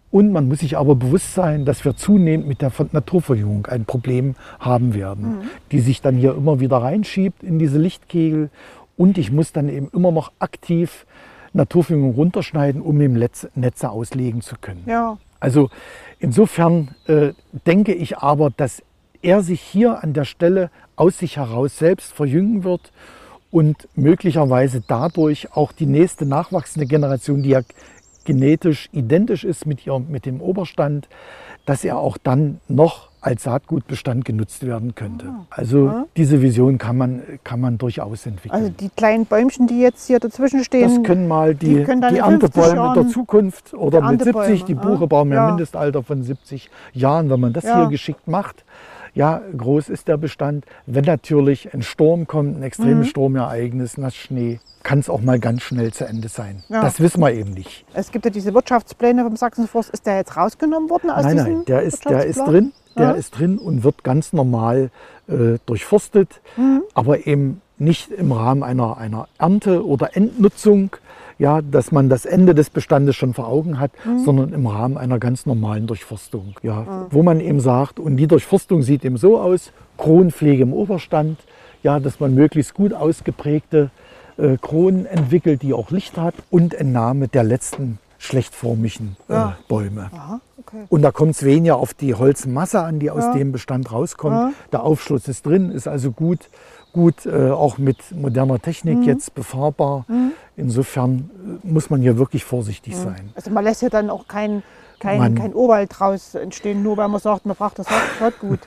Und man muss sich aber bewusst sein, dass wir zunehmend mit der Naturverjüngung ein Problem haben werden, mhm. die sich dann hier immer wieder reinschiebt in diese Lichtkegel. Und ich muss dann eben immer noch aktiv Naturverjüngung runterschneiden, um eben Netze auslegen zu können. Ja. Also insofern äh, denke ich aber, dass er sich hier an der Stelle aus sich heraus selbst verjüngen wird und möglicherweise dadurch auch die nächste nachwachsende Generation, die ja genetisch identisch ist mit, ihr, mit dem Oberstand, dass er auch dann noch als Saatgutbestand genutzt werden könnte. Also ja. diese Vision kann man, kann man durchaus entwickeln. Also die kleinen Bäumchen, die jetzt hier dazwischen stehen, das können mal die, die, können die Erntebäume der Zukunft oder mit siebzig, die Buche brauchen ja ein Mindestalter von siebzig Jahren, wenn man das ja. hier geschickt macht. Ja, groß ist der Bestand. Wenn natürlich ein Sturm kommt, ein extremes mhm. Sturmereignis, Nassschnee, kann es auch mal ganz schnell zu Ende sein. Ja. Das wissen wir eben nicht. Es gibt ja diese Wirtschaftspläne vom Sachsenforst. Ist der jetzt rausgenommen worden aus nein, diesem Nein, der ist, der ist drin. Der ja. ist drin und wird ganz normal äh, durchforstet, mhm. aber eben nicht im Rahmen einer, einer Ernte oder Endnutzung, ja, dass man das Ende des Bestandes schon vor Augen hat, mhm. sondern im Rahmen einer ganz normalen Durchforstung. Ja, mhm. Wo man eben sagt, und die Durchforstung sieht eben so aus, Kronpflege im Oberstand, ja, dass man möglichst gut ausgeprägte äh, Kronen entwickelt, die auch Licht hat, und Entnahme der letzten schlechtformigen äh, ja. Bäume. Aha, okay. Und da kommt es weniger auf die Holzmasse an, die aus ja. dem Bestand rauskommt. Ja. Der Aufschluss ist drin, ist also gut, gut äh, auch mit moderner Technik mhm. jetzt befahrbar. Mhm. Insofern äh, muss man hier wirklich vorsichtig mhm. sein. Also man lässt ja dann auch kein, kein, man, kein Urwald draus entstehen, nur weil man sagt, man braucht das Saatgut.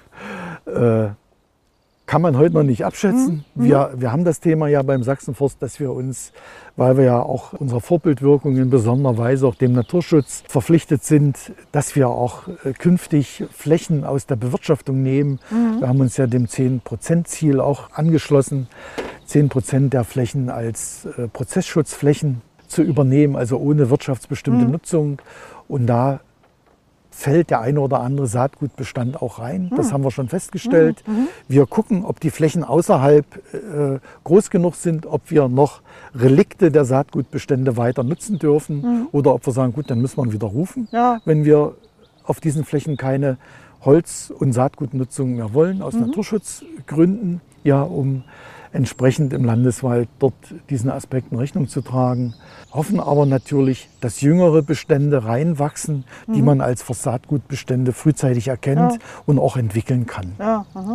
äh, Kann man heute noch nicht abschätzen. Mhm. Wir, wir haben das Thema ja beim Sachsenforst, dass wir uns, weil wir ja auch unserer Vorbildwirkung in besonderer Weise auch dem Naturschutz verpflichtet sind, dass wir auch äh, künftig Flächen aus der Bewirtschaftung nehmen. Mhm. Wir haben uns ja dem zehn Prozent Ziel auch angeschlossen, zehn Prozent der Flächen als äh, Prozessschutzflächen zu übernehmen, also ohne wirtschaftsbestimmte mhm. Nutzung. Und da fällt der eine oder andere Saatgutbestand auch rein. Das mhm. haben wir schon festgestellt. Mhm. Wir gucken, ob die Flächen außerhalb äh, groß genug sind, ob wir noch Relikte der Saatgutbestände weiter nutzen dürfen mhm. oder ob wir sagen, gut, dann müssen wir ihn wieder rufen, ja. wenn wir auf diesen Flächen keine Holz- und Saatgutnutzung mehr wollen, aus mhm. Naturschutzgründen, ja, um entsprechend im Landeswald dort diesen Aspekten Rechnung zu tragen. Hoffen aber natürlich, dass jüngere Bestände reinwachsen, mhm. die man als Saatgutbestände frühzeitig erkennt ja. und auch entwickeln kann. Ja, aha.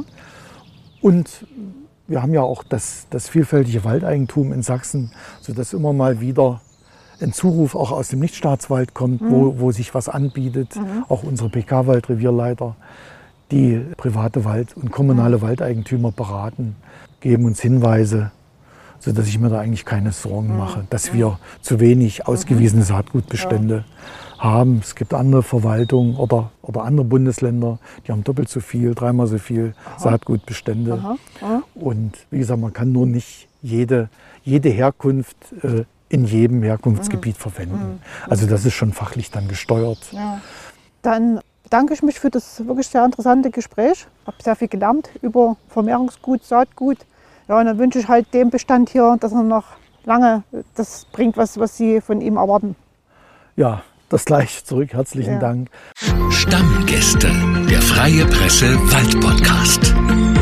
Und wir haben ja auch das, das vielfältige Waldeigentum in Sachsen, sodass immer mal wieder ein Zuruf auch aus dem Nichtstaatswald kommt, mhm. wo, wo sich was anbietet. Mhm. Auch unsere P K-Waldrevierleiter, die private Wald- und kommunale mhm. Waldeigentümer beraten, geben uns Hinweise, sodass ich mir da eigentlich keine Sorgen mache, dass wir zu wenig ausgewiesene Saatgutbestände ja. haben. Es gibt andere Verwaltungen oder, oder andere Bundesländer, die haben doppelt so viel, dreimal so viel Aha. Saatgutbestände. Aha. Aha. Und wie gesagt, man kann nur nicht jede, jede Herkunft äh, in jedem Herkunftsgebiet mhm. verwenden. Mhm. Also das ist schon fachlich dann gesteuert. Ja. Dann bedanke ich mich für das wirklich sehr interessante Gespräch. Ich habe sehr viel gelernt über Vermehrungsgut, Saatgut. Ja, und dann wünsche ich halt dem Bestand hier, dass er noch lange das bringt, was, was Sie von ihm erwarten. Ja, das gleiche zurück. Herzlichen ja. Dank. Stammgäste, der Freie Presse Wald Podcast.